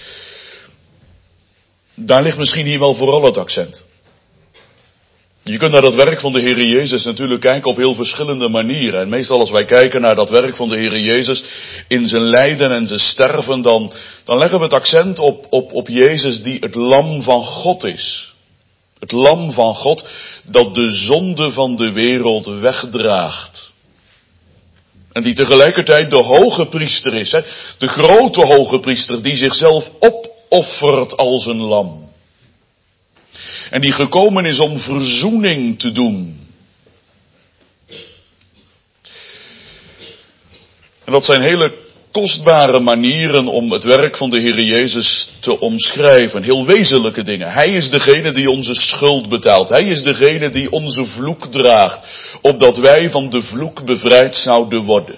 Daar ligt misschien hier wel vooral het accent. Je kunt naar dat werk van de Heere Jezus natuurlijk kijken op heel verschillende manieren. En meestal als wij kijken naar dat werk van de Heere Jezus in zijn lijden en zijn sterven, dan, dan leggen we het accent op, op, op Jezus die het lam van God is. Het lam van God dat de zonde van de wereld wegdraagt. En die tegelijkertijd de hoge priester is. Hè? De grote hoge priester die zichzelf opoffert als een lam. En die gekomen is om verzoening te doen. En dat zijn hele kostbare manieren om het werk van de Heer Jezus te omschrijven. Heel wezenlijke dingen. Hij is degene die onze schuld betaalt. Hij is degene die onze vloek draagt. Opdat wij van de vloek bevrijd zouden worden.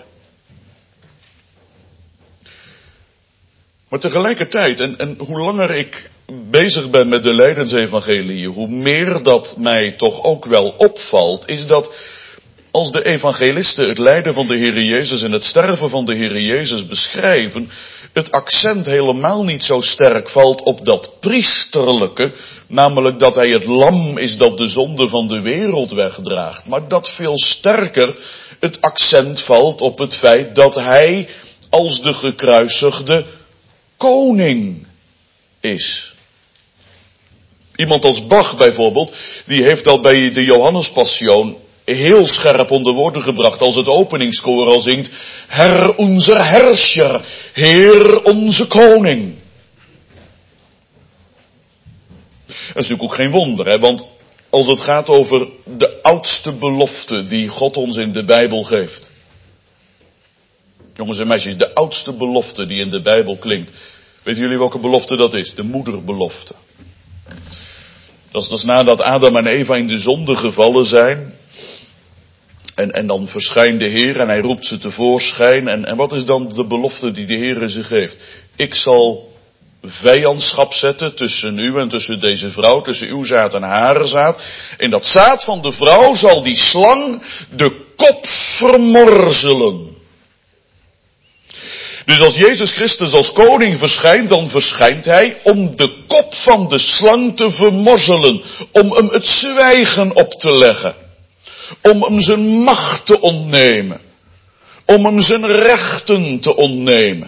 Maar tegelijkertijd, en, en hoe langer ik bezig ben met de lijdensevangelie, hoe meer dat mij toch ook wel opvalt, is dat als de evangelisten het lijden van de Heer Jezus en het sterven van de Heer Jezus beschrijven, het accent helemaal niet zo sterk valt op dat priesterlijke, namelijk dat hij het lam is dat de zonde van de wereld wegdraagt, maar dat veel sterker het accent valt op het feit dat hij als de gekruisigde koning is. Iemand als Bach bijvoorbeeld, die heeft dat bij de Johannespassion heel scherp onder woorden gebracht als het openingskoor al zingt: Herr onze Herrscher, Heer onze Koning. Dat is natuurlijk ook geen wonder, hè, want als het gaat over de oudste belofte die God ons in de Bijbel geeft. Jongens en meisjes, de oudste belofte die in de Bijbel klinkt. Weten jullie welke belofte dat is? De moederbelofte. Dat is, dat is nadat Adam en Eva in de zonde gevallen zijn. En, en dan verschijnt de Heer en hij roept ze tevoorschijn. En, en wat is dan de belofte die de Heer ze geeft? Ik zal vijandschap zetten tussen u en tussen deze vrouw, tussen uw zaad en haar zaad. En dat zaad van de vrouw zal die slang de kop vermorzelen. Dus als Jezus Christus als koning verschijnt, dan verschijnt hij om de kop van de slang te vermorzelen. Om hem het zwijgen op te leggen. Om hem zijn macht te ontnemen. Om hem zijn rechten te ontnemen.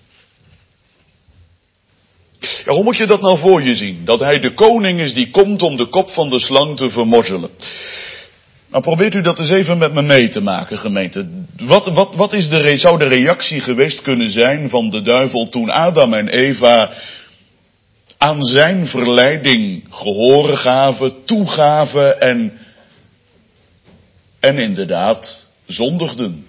Ja, hoe moet je dat nou voor je zien? Dat hij de koning is die komt om de kop van de slang te vermorzelen. Nou, probeert u dat eens even met me mee te maken, gemeente. Wat, wat, wat is de, zou de reactie geweest kunnen zijn van de duivel toen Adam en Eva aan zijn verleiding gehoor gaven, toegaven en, en inderdaad zondigden?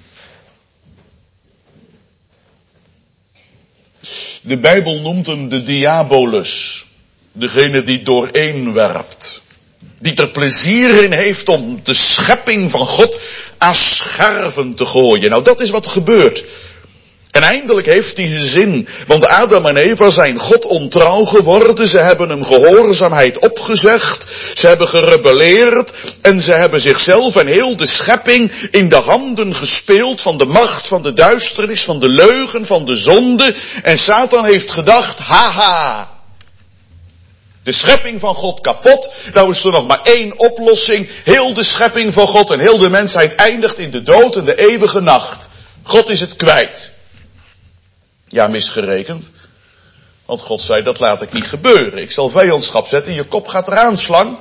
De Bijbel noemt hem de diabolus, degene die dooreenwerpt. Die er plezier in heeft om de schepping van God aan scherven te gooien. Nou, dat is wat er gebeurt. En eindelijk heeft hij zijn zin. Want Adam en Eva zijn God ontrouw geworden. Ze hebben hem gehoorzaamheid opgezegd. Ze hebben gerebelleerd. En ze hebben zichzelf en heel de schepping in de handen gespeeld van de macht, van de duisternis, van de leugen, van de zonde. En Satan heeft gedacht, haha. De schepping van God kapot. Nou is er nog maar één oplossing. Heel de schepping van God en heel de mensheid eindigt in de dood en de eeuwige nacht. God is het kwijt. Ja, misgerekend. Want God zei, dat laat ik niet gebeuren. Ik zal vijandschap zetten, je kop gaat eraan, slang.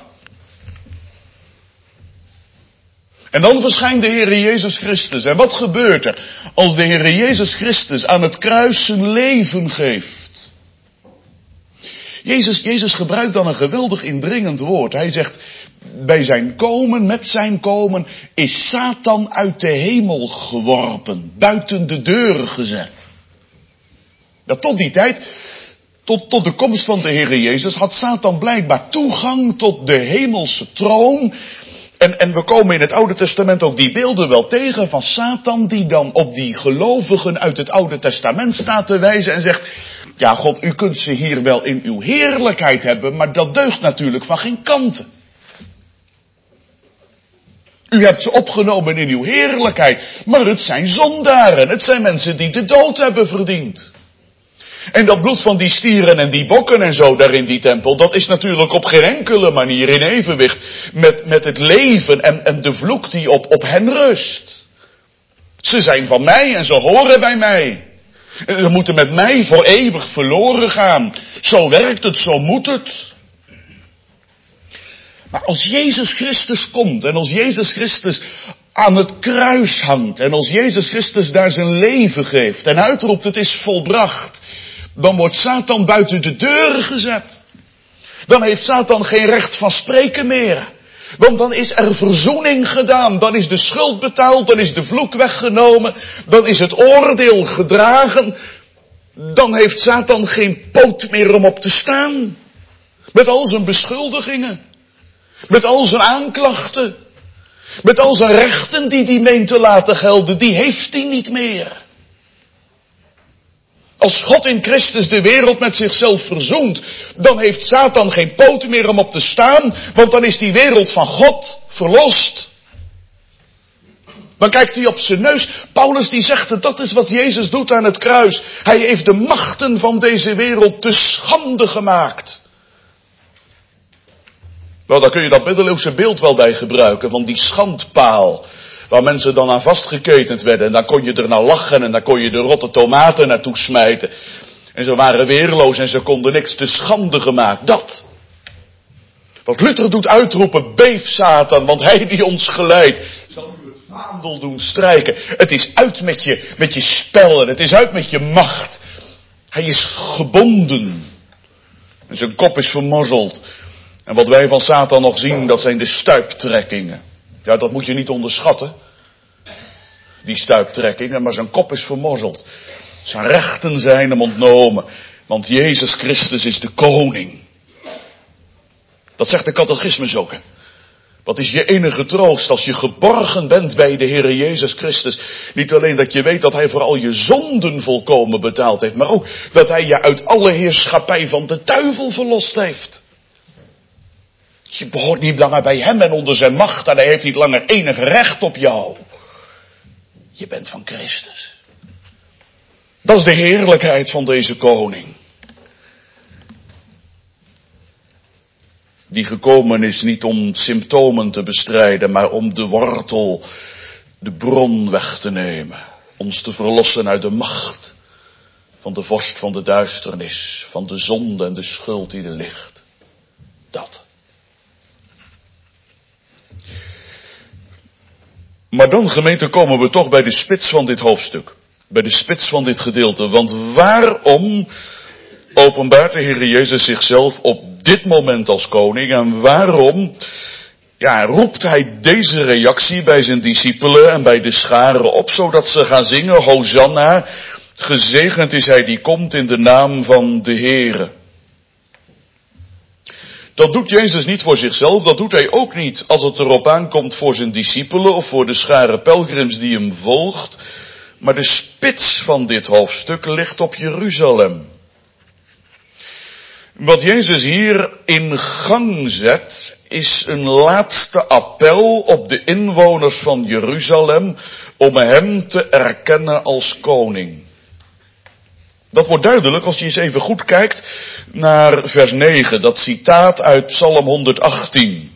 En dan verschijnt de Heer Jezus Christus. En wat gebeurt er als de Heer Jezus Christus aan het kruis zijn leven geeft? Jezus, Jezus gebruikt dan een geweldig indringend woord. Hij zegt, bij zijn komen, met zijn komen, is Satan uit de hemel geworpen, buiten de deur gezet. Dat tot die tijd, tot, tot de komst van de Heer Jezus, had Satan blijkbaar toegang tot de hemelse troon. En, en we komen in het Oude Testament ook die beelden wel tegen van Satan, die dan op die gelovigen uit het Oude Testament staat te wijzen en zegt, ja, God, u kunt ze hier wel in uw heerlijkheid hebben, maar dat deugt natuurlijk van geen kanten. U hebt ze opgenomen in uw heerlijkheid, maar het zijn zondaren, het zijn mensen die de dood hebben verdiend. En dat bloed van die stieren en die bokken en zo daar in die tempel, dat is natuurlijk op geen enkele manier in evenwicht met, met het leven en, en de vloek die op, op hen rust. Ze zijn van mij en ze horen bij mij. Ze moeten met mij voor eeuwig verloren gaan. Zo werkt het, zo moet het. Maar als Jezus Christus komt en als Jezus Christus aan het kruis hangt en als Jezus Christus daar zijn leven geeft en uitroept, het is volbracht, dan wordt Satan buiten de deur gezet. Dan heeft Satan geen recht van spreken meer. Want dan is er verzoening gedaan. Dan is de schuld betaald. Dan is de vloek weggenomen. Dan is het oordeel gedragen. Dan heeft Satan geen poot meer om op te staan. Met al zijn beschuldigingen. Met al zijn aanklachten. Met al zijn rechten die hij meent te laten gelden. Die heeft hij niet meer. Als God in Christus de wereld met zichzelf verzoent, dan heeft Satan geen poten meer om op te staan, want dan is die wereld van God verlost. Dan kijkt hij op zijn neus. Paulus die zegt dat dat is wat Jezus doet aan het kruis. Hij heeft de machten van deze wereld te schande gemaakt. Nou, daar kun je dat middeleeuwse beeld wel bij gebruiken, van die schandpaal. Waar mensen dan aan vastgeketend werden. En dan kon je er nou lachen en dan kon je de rotte tomaten naartoe smijten. En ze waren weerloos en ze konden niks, te schande gemaakt. Dat. Wat Luther doet uitroepen, beef Satan, want hij die ons geleidt, zal u het vaandel doen strijken. Het is uit met je, met je spel en het is uit met je macht. Hij is gebonden. En zijn kop is vermorzeld. En wat wij van Satan nog zien, dat zijn de stuiptrekkingen. Ja, dat moet je niet onderschatten. Die stuiptrekkingen, maar zijn kop is vermorzeld. Zijn rechten zijn hem ontnomen. Want Jezus Christus is de koning. Dat zegt de catechismus ook. Hè? Wat is je enige troost als je geborgen bent bij de Heere Jezus Christus. Niet alleen dat je weet dat hij voor al je zonden volkomen betaald heeft. Maar ook dat hij je uit alle heerschappij van de duivel verlost heeft. Je behoort niet langer bij hem en onder zijn macht. En hij heeft niet langer enig recht op jou. Je bent van Christus. Dat is de heerlijkheid van deze koning. Die gekomen is niet om symptomen te bestrijden, maar om de wortel, de bron weg te nemen. Ons te verlossen uit de macht van de vorst van de duisternis, van de zonde en de schuld die er ligt. Dat. Maar dan, gemeente, komen we toch bij de spits van dit hoofdstuk. Bij de spits van dit gedeelte. Want waarom openbaart de Heer Jezus zichzelf op dit moment als koning? En waarom ja, roept hij deze reactie bij zijn discipelen en bij de scharen op, zodat ze gaan zingen, Hosanna, gezegend is hij die komt in de naam van de Heere. Dat doet Jezus niet voor zichzelf, dat doet hij ook niet als het erop aankomt voor zijn discipelen of voor de schare pelgrims die hem volgt. Maar de spits van dit hoofdstuk ligt op Jeruzalem. Wat Jezus hier in gang zet, is een laatste appel op de inwoners van Jeruzalem om hem te erkennen als koning. Dat wordt duidelijk als je eens even goed kijkt naar vers negen, dat citaat uit Psalm honderdachttien.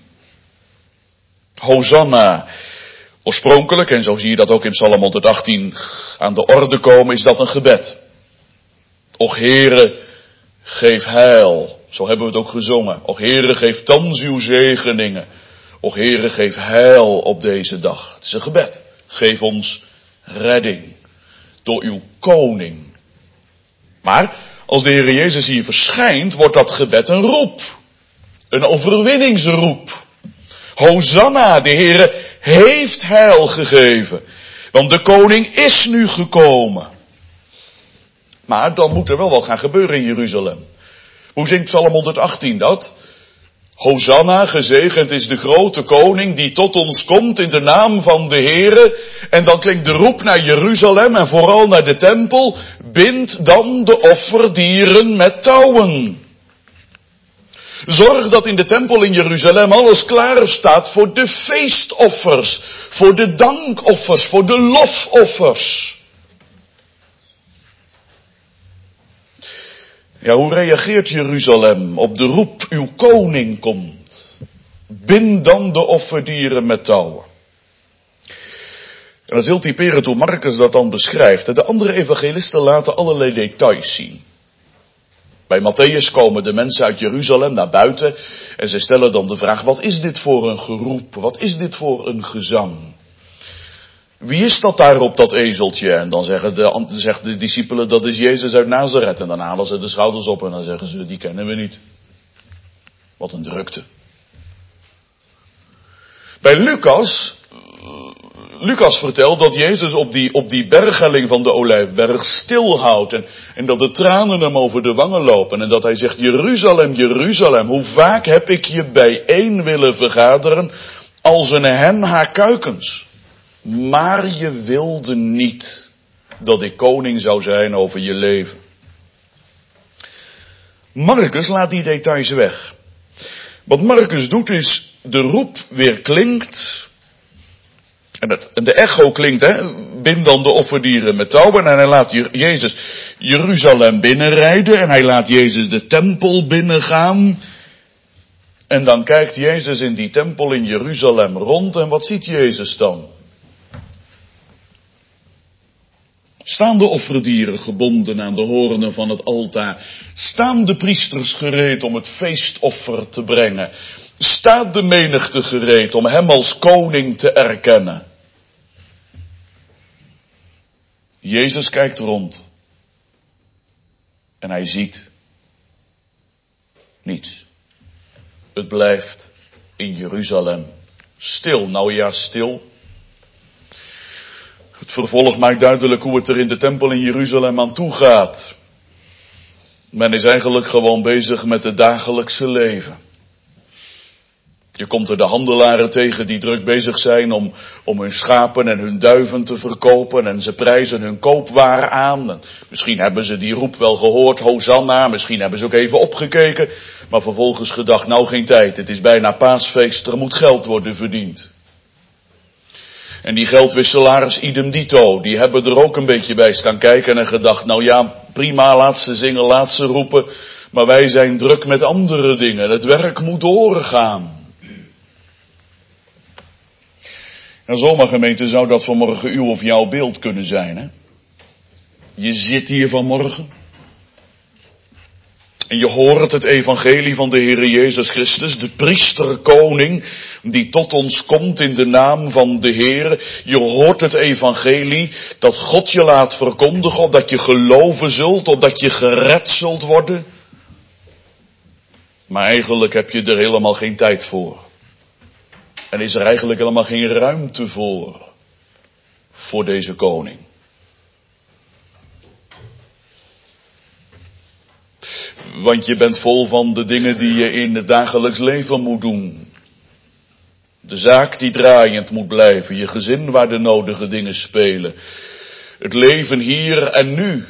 Hosanna. Oorspronkelijk, en zo zie je dat ook in Psalm honderdachttien aan de orde komen, is dat een gebed. Och Heere, geef heil. Zo hebben we het ook gezongen. Och Heere, geef thans uw zegeningen. Och Heere, geef heil op deze dag. Het is een gebed. Geef ons redding door uw koning. Maar als de Heer Jezus hier verschijnt, wordt dat gebed een roep. Een overwinningsroep. Hosanna, de Heer heeft heil gegeven. Want de koning is nu gekomen. Maar dan moet er wel wat gaan gebeuren in Jeruzalem. Hoe zingt Psalm honderdachttien dat? Hosanna, gezegend is de grote koning die tot ons komt in de naam van de Heere. En dan klinkt de roep naar Jeruzalem en vooral naar de tempel. Bind dan de offerdieren met touwen. Zorg dat in de tempel in Jeruzalem alles klaar staat voor de feestoffers. Voor de dankoffers, voor de lofoffers. Ja, hoe reageert Jeruzalem op de roep, uw koning komt? Bind dan de offerdieren met touwen. En dat is heel typerend hoe Marcus dat dan beschrijft. De andere evangelisten laten allerlei details zien. Bij Matthäus komen de mensen uit Jeruzalem naar buiten en ze stellen dan de vraag, wat is dit voor een geroep? Wat is dit voor een gezang? Wie is dat daar op dat ezeltje? En dan zeggen de, zeggen de discipelen, dat is Jezus uit Nazareth. En dan halen ze de schouders op en dan zeggen ze, die kennen we niet. Wat een drukte. Bij Lucas, Lucas vertelt dat Jezus op die, op die berghelling van de Olijfberg stilhoudt. En, en dat de tranen hem over de wangen lopen. En dat hij zegt, Jeruzalem, Jeruzalem, hoe vaak heb ik je bijeen willen vergaderen als een hen haar kuikens. Maar je wilde niet dat ik koning zou zijn over je leven. Marcus laat die details weg. Wat Marcus doet is, de roep weer klinkt. En, het, en de echo klinkt, hè. Bind dan de offerdieren met touwen. En hij laat Jezus Jeruzalem binnenrijden. En hij laat Jezus de tempel binnengaan. En dan kijkt Jezus in die tempel in Jeruzalem rond. En wat ziet Jezus dan? Staan de offerdieren gebonden aan de hoornen van het altaar? Staan de priesters gereed om het feestoffer te brengen? Staat de menigte gereed om hem als koning te erkennen? Jezus kijkt rond. En hij ziet niets. Het blijft in Jeruzalem stil. Nou ja, stil. Het vervolg maakt duidelijk hoe het er in de tempel in Jeruzalem aan toe gaat. Men is eigenlijk gewoon bezig met het dagelijkse leven. Je komt er de handelaren tegen die druk bezig zijn om, om hun schapen en hun duiven te verkopen. En ze prijzen hun koopwaar aan. En misschien hebben ze die roep wel gehoord, Hosanna. Misschien hebben ze ook even opgekeken. Maar vervolgens gedacht, nou geen tijd. Het is bijna paasfeest, er moet geld worden verdiend. En die geldwisselaars, idem dito, die hebben er ook een beetje bij staan kijken en gedacht, nou ja, prima, laat ze zingen, laat ze roepen. Maar wij zijn druk met andere dingen. Het werk moet doorgaan. En zomaar gemeente zou dat vanmorgen uw of jouw beeld kunnen zijn, hè? Je zit hier vanmorgen. En je hoort het evangelie van de Heere Jezus Christus, de priesterkoning, die tot ons komt in de naam van de Heere. Je hoort het evangelie dat God je laat verkondigen, opdat je geloven zult, opdat je gered zult worden. Maar eigenlijk heb je er helemaal geen tijd voor. En is er eigenlijk helemaal geen ruimte voor, voor deze koning. Want je bent vol van de dingen die je in het dagelijks leven moet doen. De zaak die draaiend moet blijven. Je gezin waar de nodige dingen spelen. Het leven hier en nu.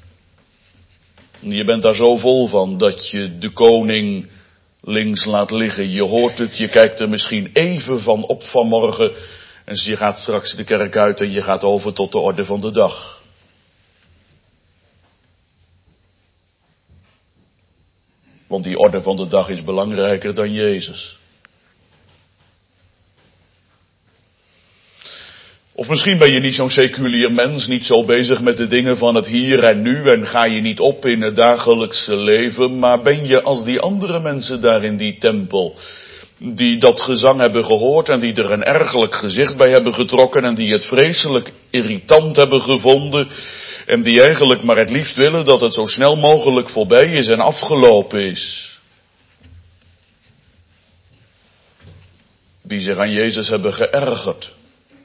Je bent daar zo vol van dat je de koning links laat liggen. Je hoort het, je kijkt er misschien even van op vanmorgen. En je gaat straks de kerk uit en je gaat over tot de orde van de dag. Want die orde van de dag is belangrijker dan Jezus. Of misschien ben je niet zo'n seculier mens, niet zo bezig met de dingen van het hier en nu en ga je niet op in het dagelijkse leven, maar ben je als die andere mensen daar in die tempel, die dat gezang hebben gehoord en die er een ergerlijk gezicht bij hebben getrokken en die het vreselijk irritant hebben gevonden en die eigenlijk maar het liefst willen dat het zo snel mogelijk voorbij is en afgelopen is. Die zich aan Jezus hebben geërgerd.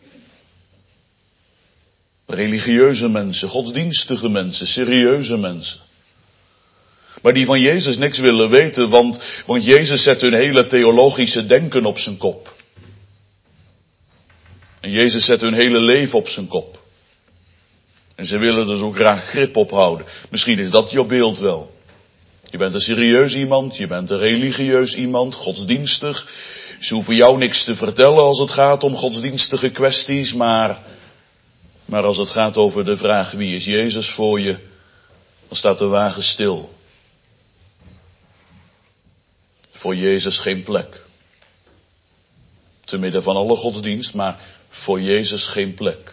Religieuze mensen, godsdienstige mensen, serieuze mensen. Maar die van Jezus niks willen weten, want, want Jezus zet hun hele theologische denken op zijn kop. En Jezus zet hun hele leven op zijn kop. En ze willen er zo graag grip op houden. Misschien is dat jouw beeld wel. Je bent een serieus iemand, je bent een religieus iemand, godsdienstig. Ze hoeven jou niks te vertellen als het gaat om godsdienstige kwesties, maar, maar als het gaat over de vraag wie is Jezus voor je, dan staat de wagen stil. Voor Jezus geen plek. Te midden van alle godsdienst, maar voor Jezus geen plek.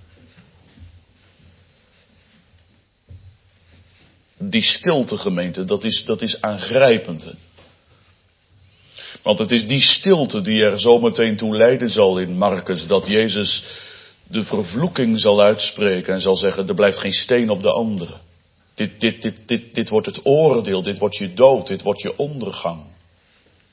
Die stilte, gemeente, dat is, dat is aangrijpend. Hè? Want het is die stilte die er zometeen toe leiden zal in Marcus, dat Jezus de vervloeking zal uitspreken en zal zeggen, er blijft geen steen op de andere. Dit, dit, dit, dit, dit wordt het oordeel, dit wordt je dood, dit wordt je ondergang.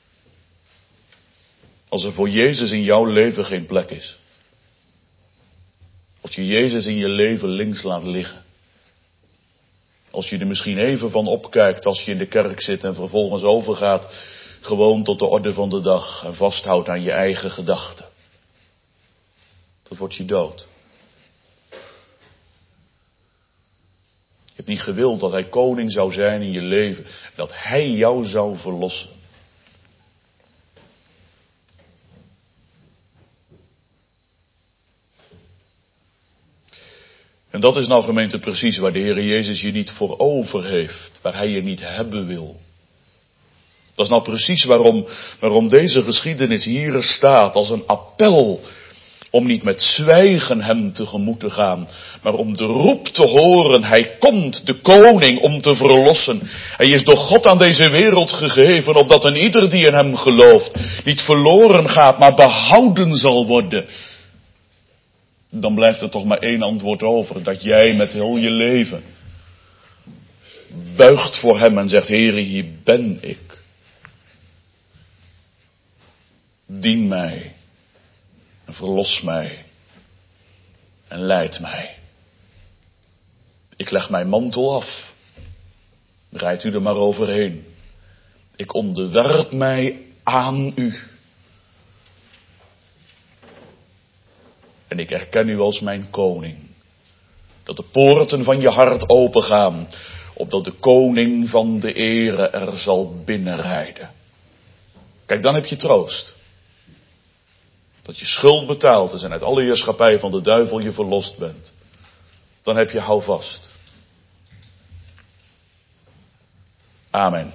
Als er voor Jezus in jouw leven geen plek is. Als je Jezus in je leven links laat liggen. Als je er misschien even van opkijkt als je in de kerk zit en vervolgens overgaat gewoon tot de orde van de dag en vasthoudt aan je eigen gedachten. Dat wordt je dood. Je hebt niet gewild dat hij koning zou zijn in je leven. Dat hij jou zou verlossen. En dat is nou, gemeente, precies waar de Heer Jezus je niet voor over heeft. Waar hij je niet hebben wil. Dat is nou precies waarom, waarom deze geschiedenis hier staat als een appel. Om niet met zwijgen hem tegemoet te gaan, maar om de roep te horen. Hij komt, de koning, om te verlossen. Hij is door God aan deze wereld gegeven, opdat een ieder die in hem gelooft niet verloren gaat, maar behouden zal worden. Dan blijft er toch maar één antwoord over, dat jij met heel je leven buigt voor hem en zegt, Heere, hier ben ik. Dien mij. En verlos mij. En leid mij. Ik leg mijn mantel af. Rijdt u er maar overheen. Ik onderwerp mij aan u. En ik erken u als mijn koning. Dat de poorten van je hart opengaan. Opdat de koning van de ere er zal binnenrijden. Kijk, dan heb je troost. Dat je schuld betaald is en uit alle heerschappij van de duivel je verlost bent. Dan heb je houvast. Amen.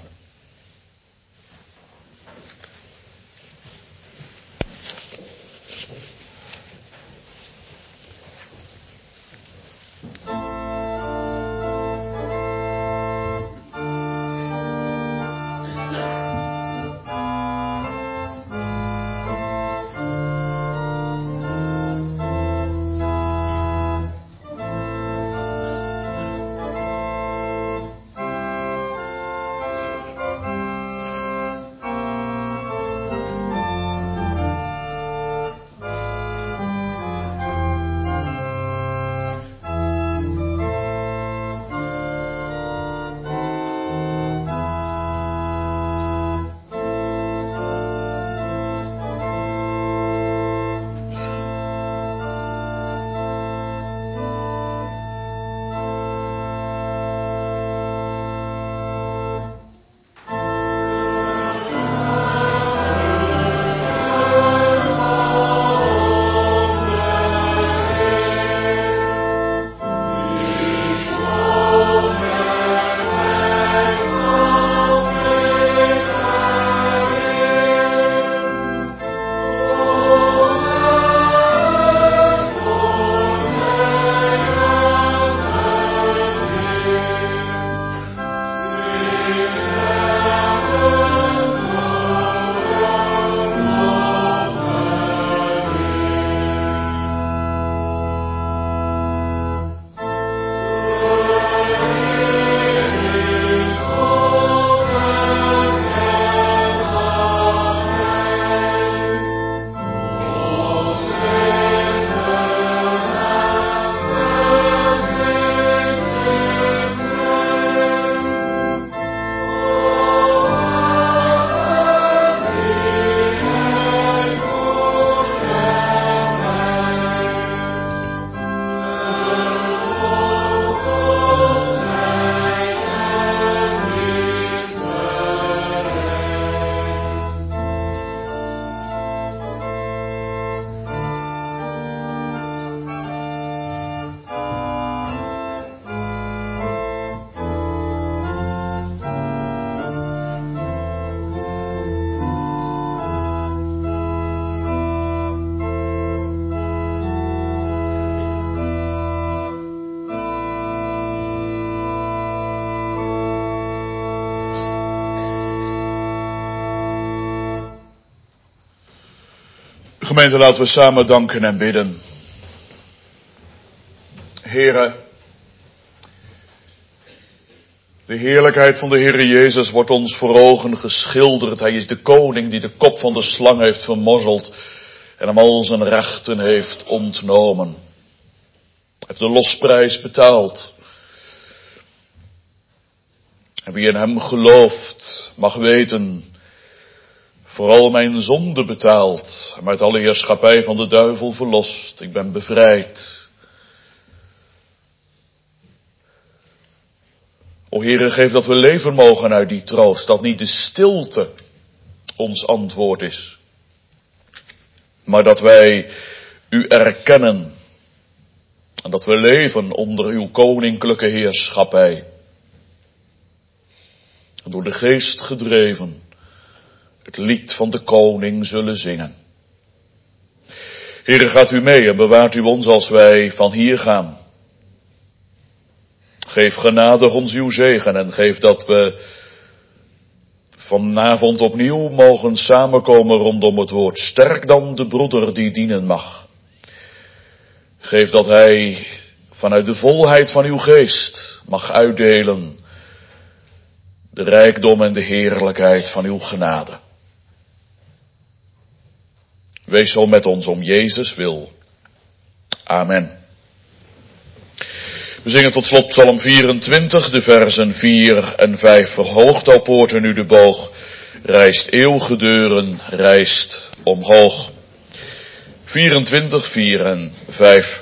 Gemeente, laten we samen danken en bidden. Heere, De heerlijkheid van de Heere Jezus wordt ons voor ogen geschilderd. Hij is de koning die de kop van de slang heeft vermorzeld en hem al zijn rechten heeft ontnomen. Hij heeft de losprijs betaald. En wie in hem gelooft mag weten, vooral mijn zonde betaald, hem uit alle heerschappij van de duivel verlost. Ik ben bevrijd. O Heere, geef dat we leven mogen uit die troost, dat niet de stilte ons antwoord is, maar dat wij u erkennen en dat we leven onder uw koninklijke heerschappij. En door de geest gedreven het lied van de koning zullen zingen. Heere, gaat u mee en bewaart u ons als wij van hier gaan. Geef genadig ons uw zegen en geef dat we vanavond opnieuw mogen samenkomen rondom het woord. Sterk dan de broeder die dienen mag. Geef dat hij vanuit de volheid van uw geest mag uitdelen de rijkdom en de heerlijkheid van uw genade. Wees zo met ons om Jezus wil. Amen. We zingen tot slot Psalm vierentwintig, de versen vier en vijf. Verhoogt, o poorten, nu de boog, rijst eeuwige deuren, rijst omhoog. vierentwintig, vier en vijf.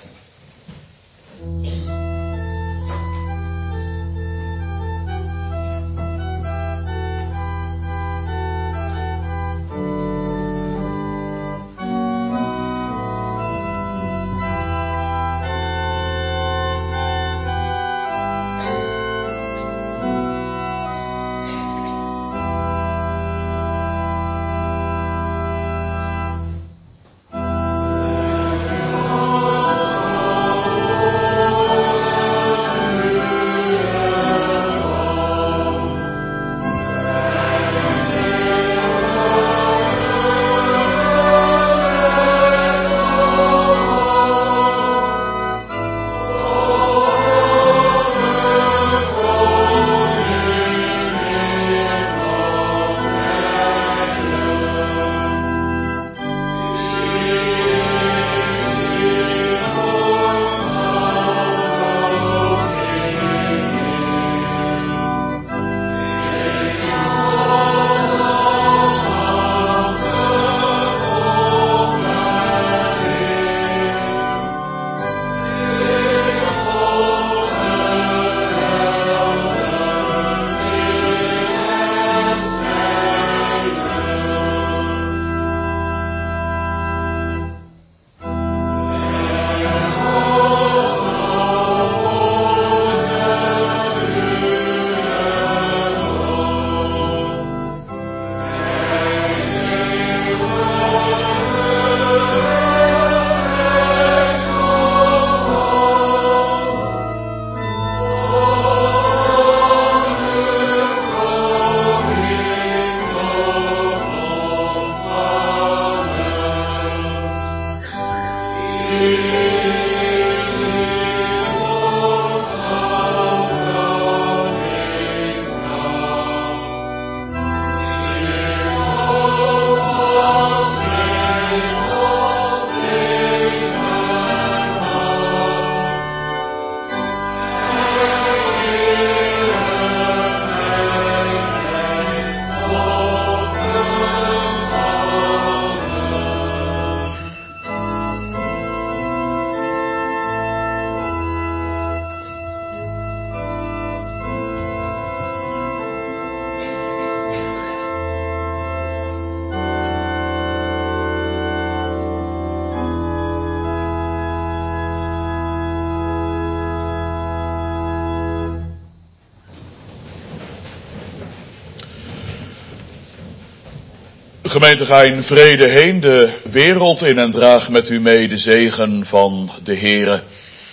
Gemeente, ga in vrede heen de wereld in en draag met u mee de zegen van de Heere.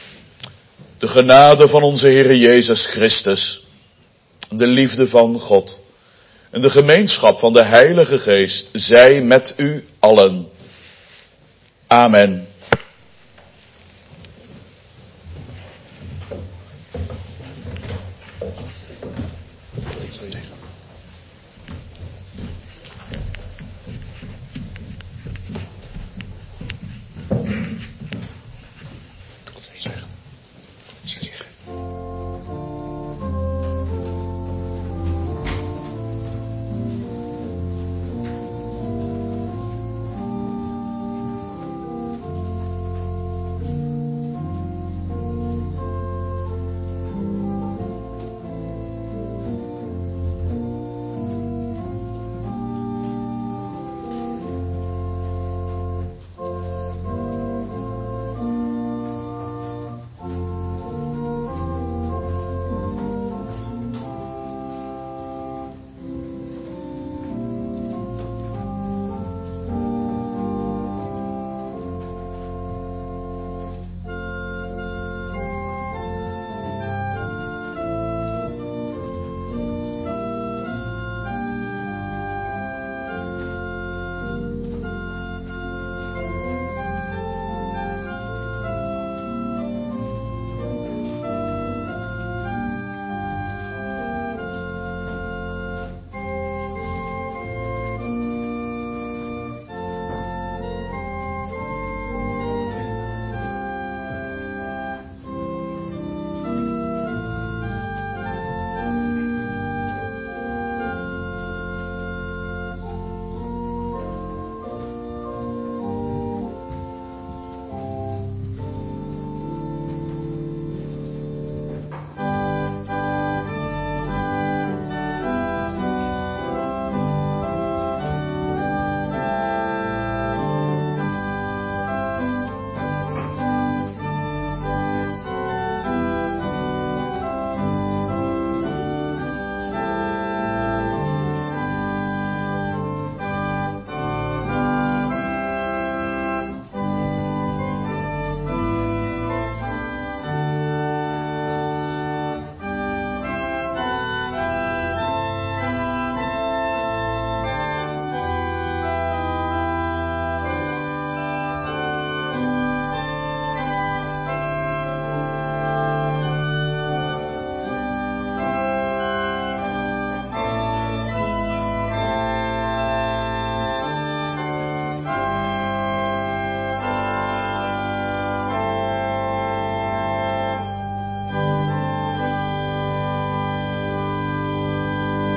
De genade van onze Heere Jezus Christus, de liefde van God en de gemeenschap van de Heilige Geest zij met u allen. Amen.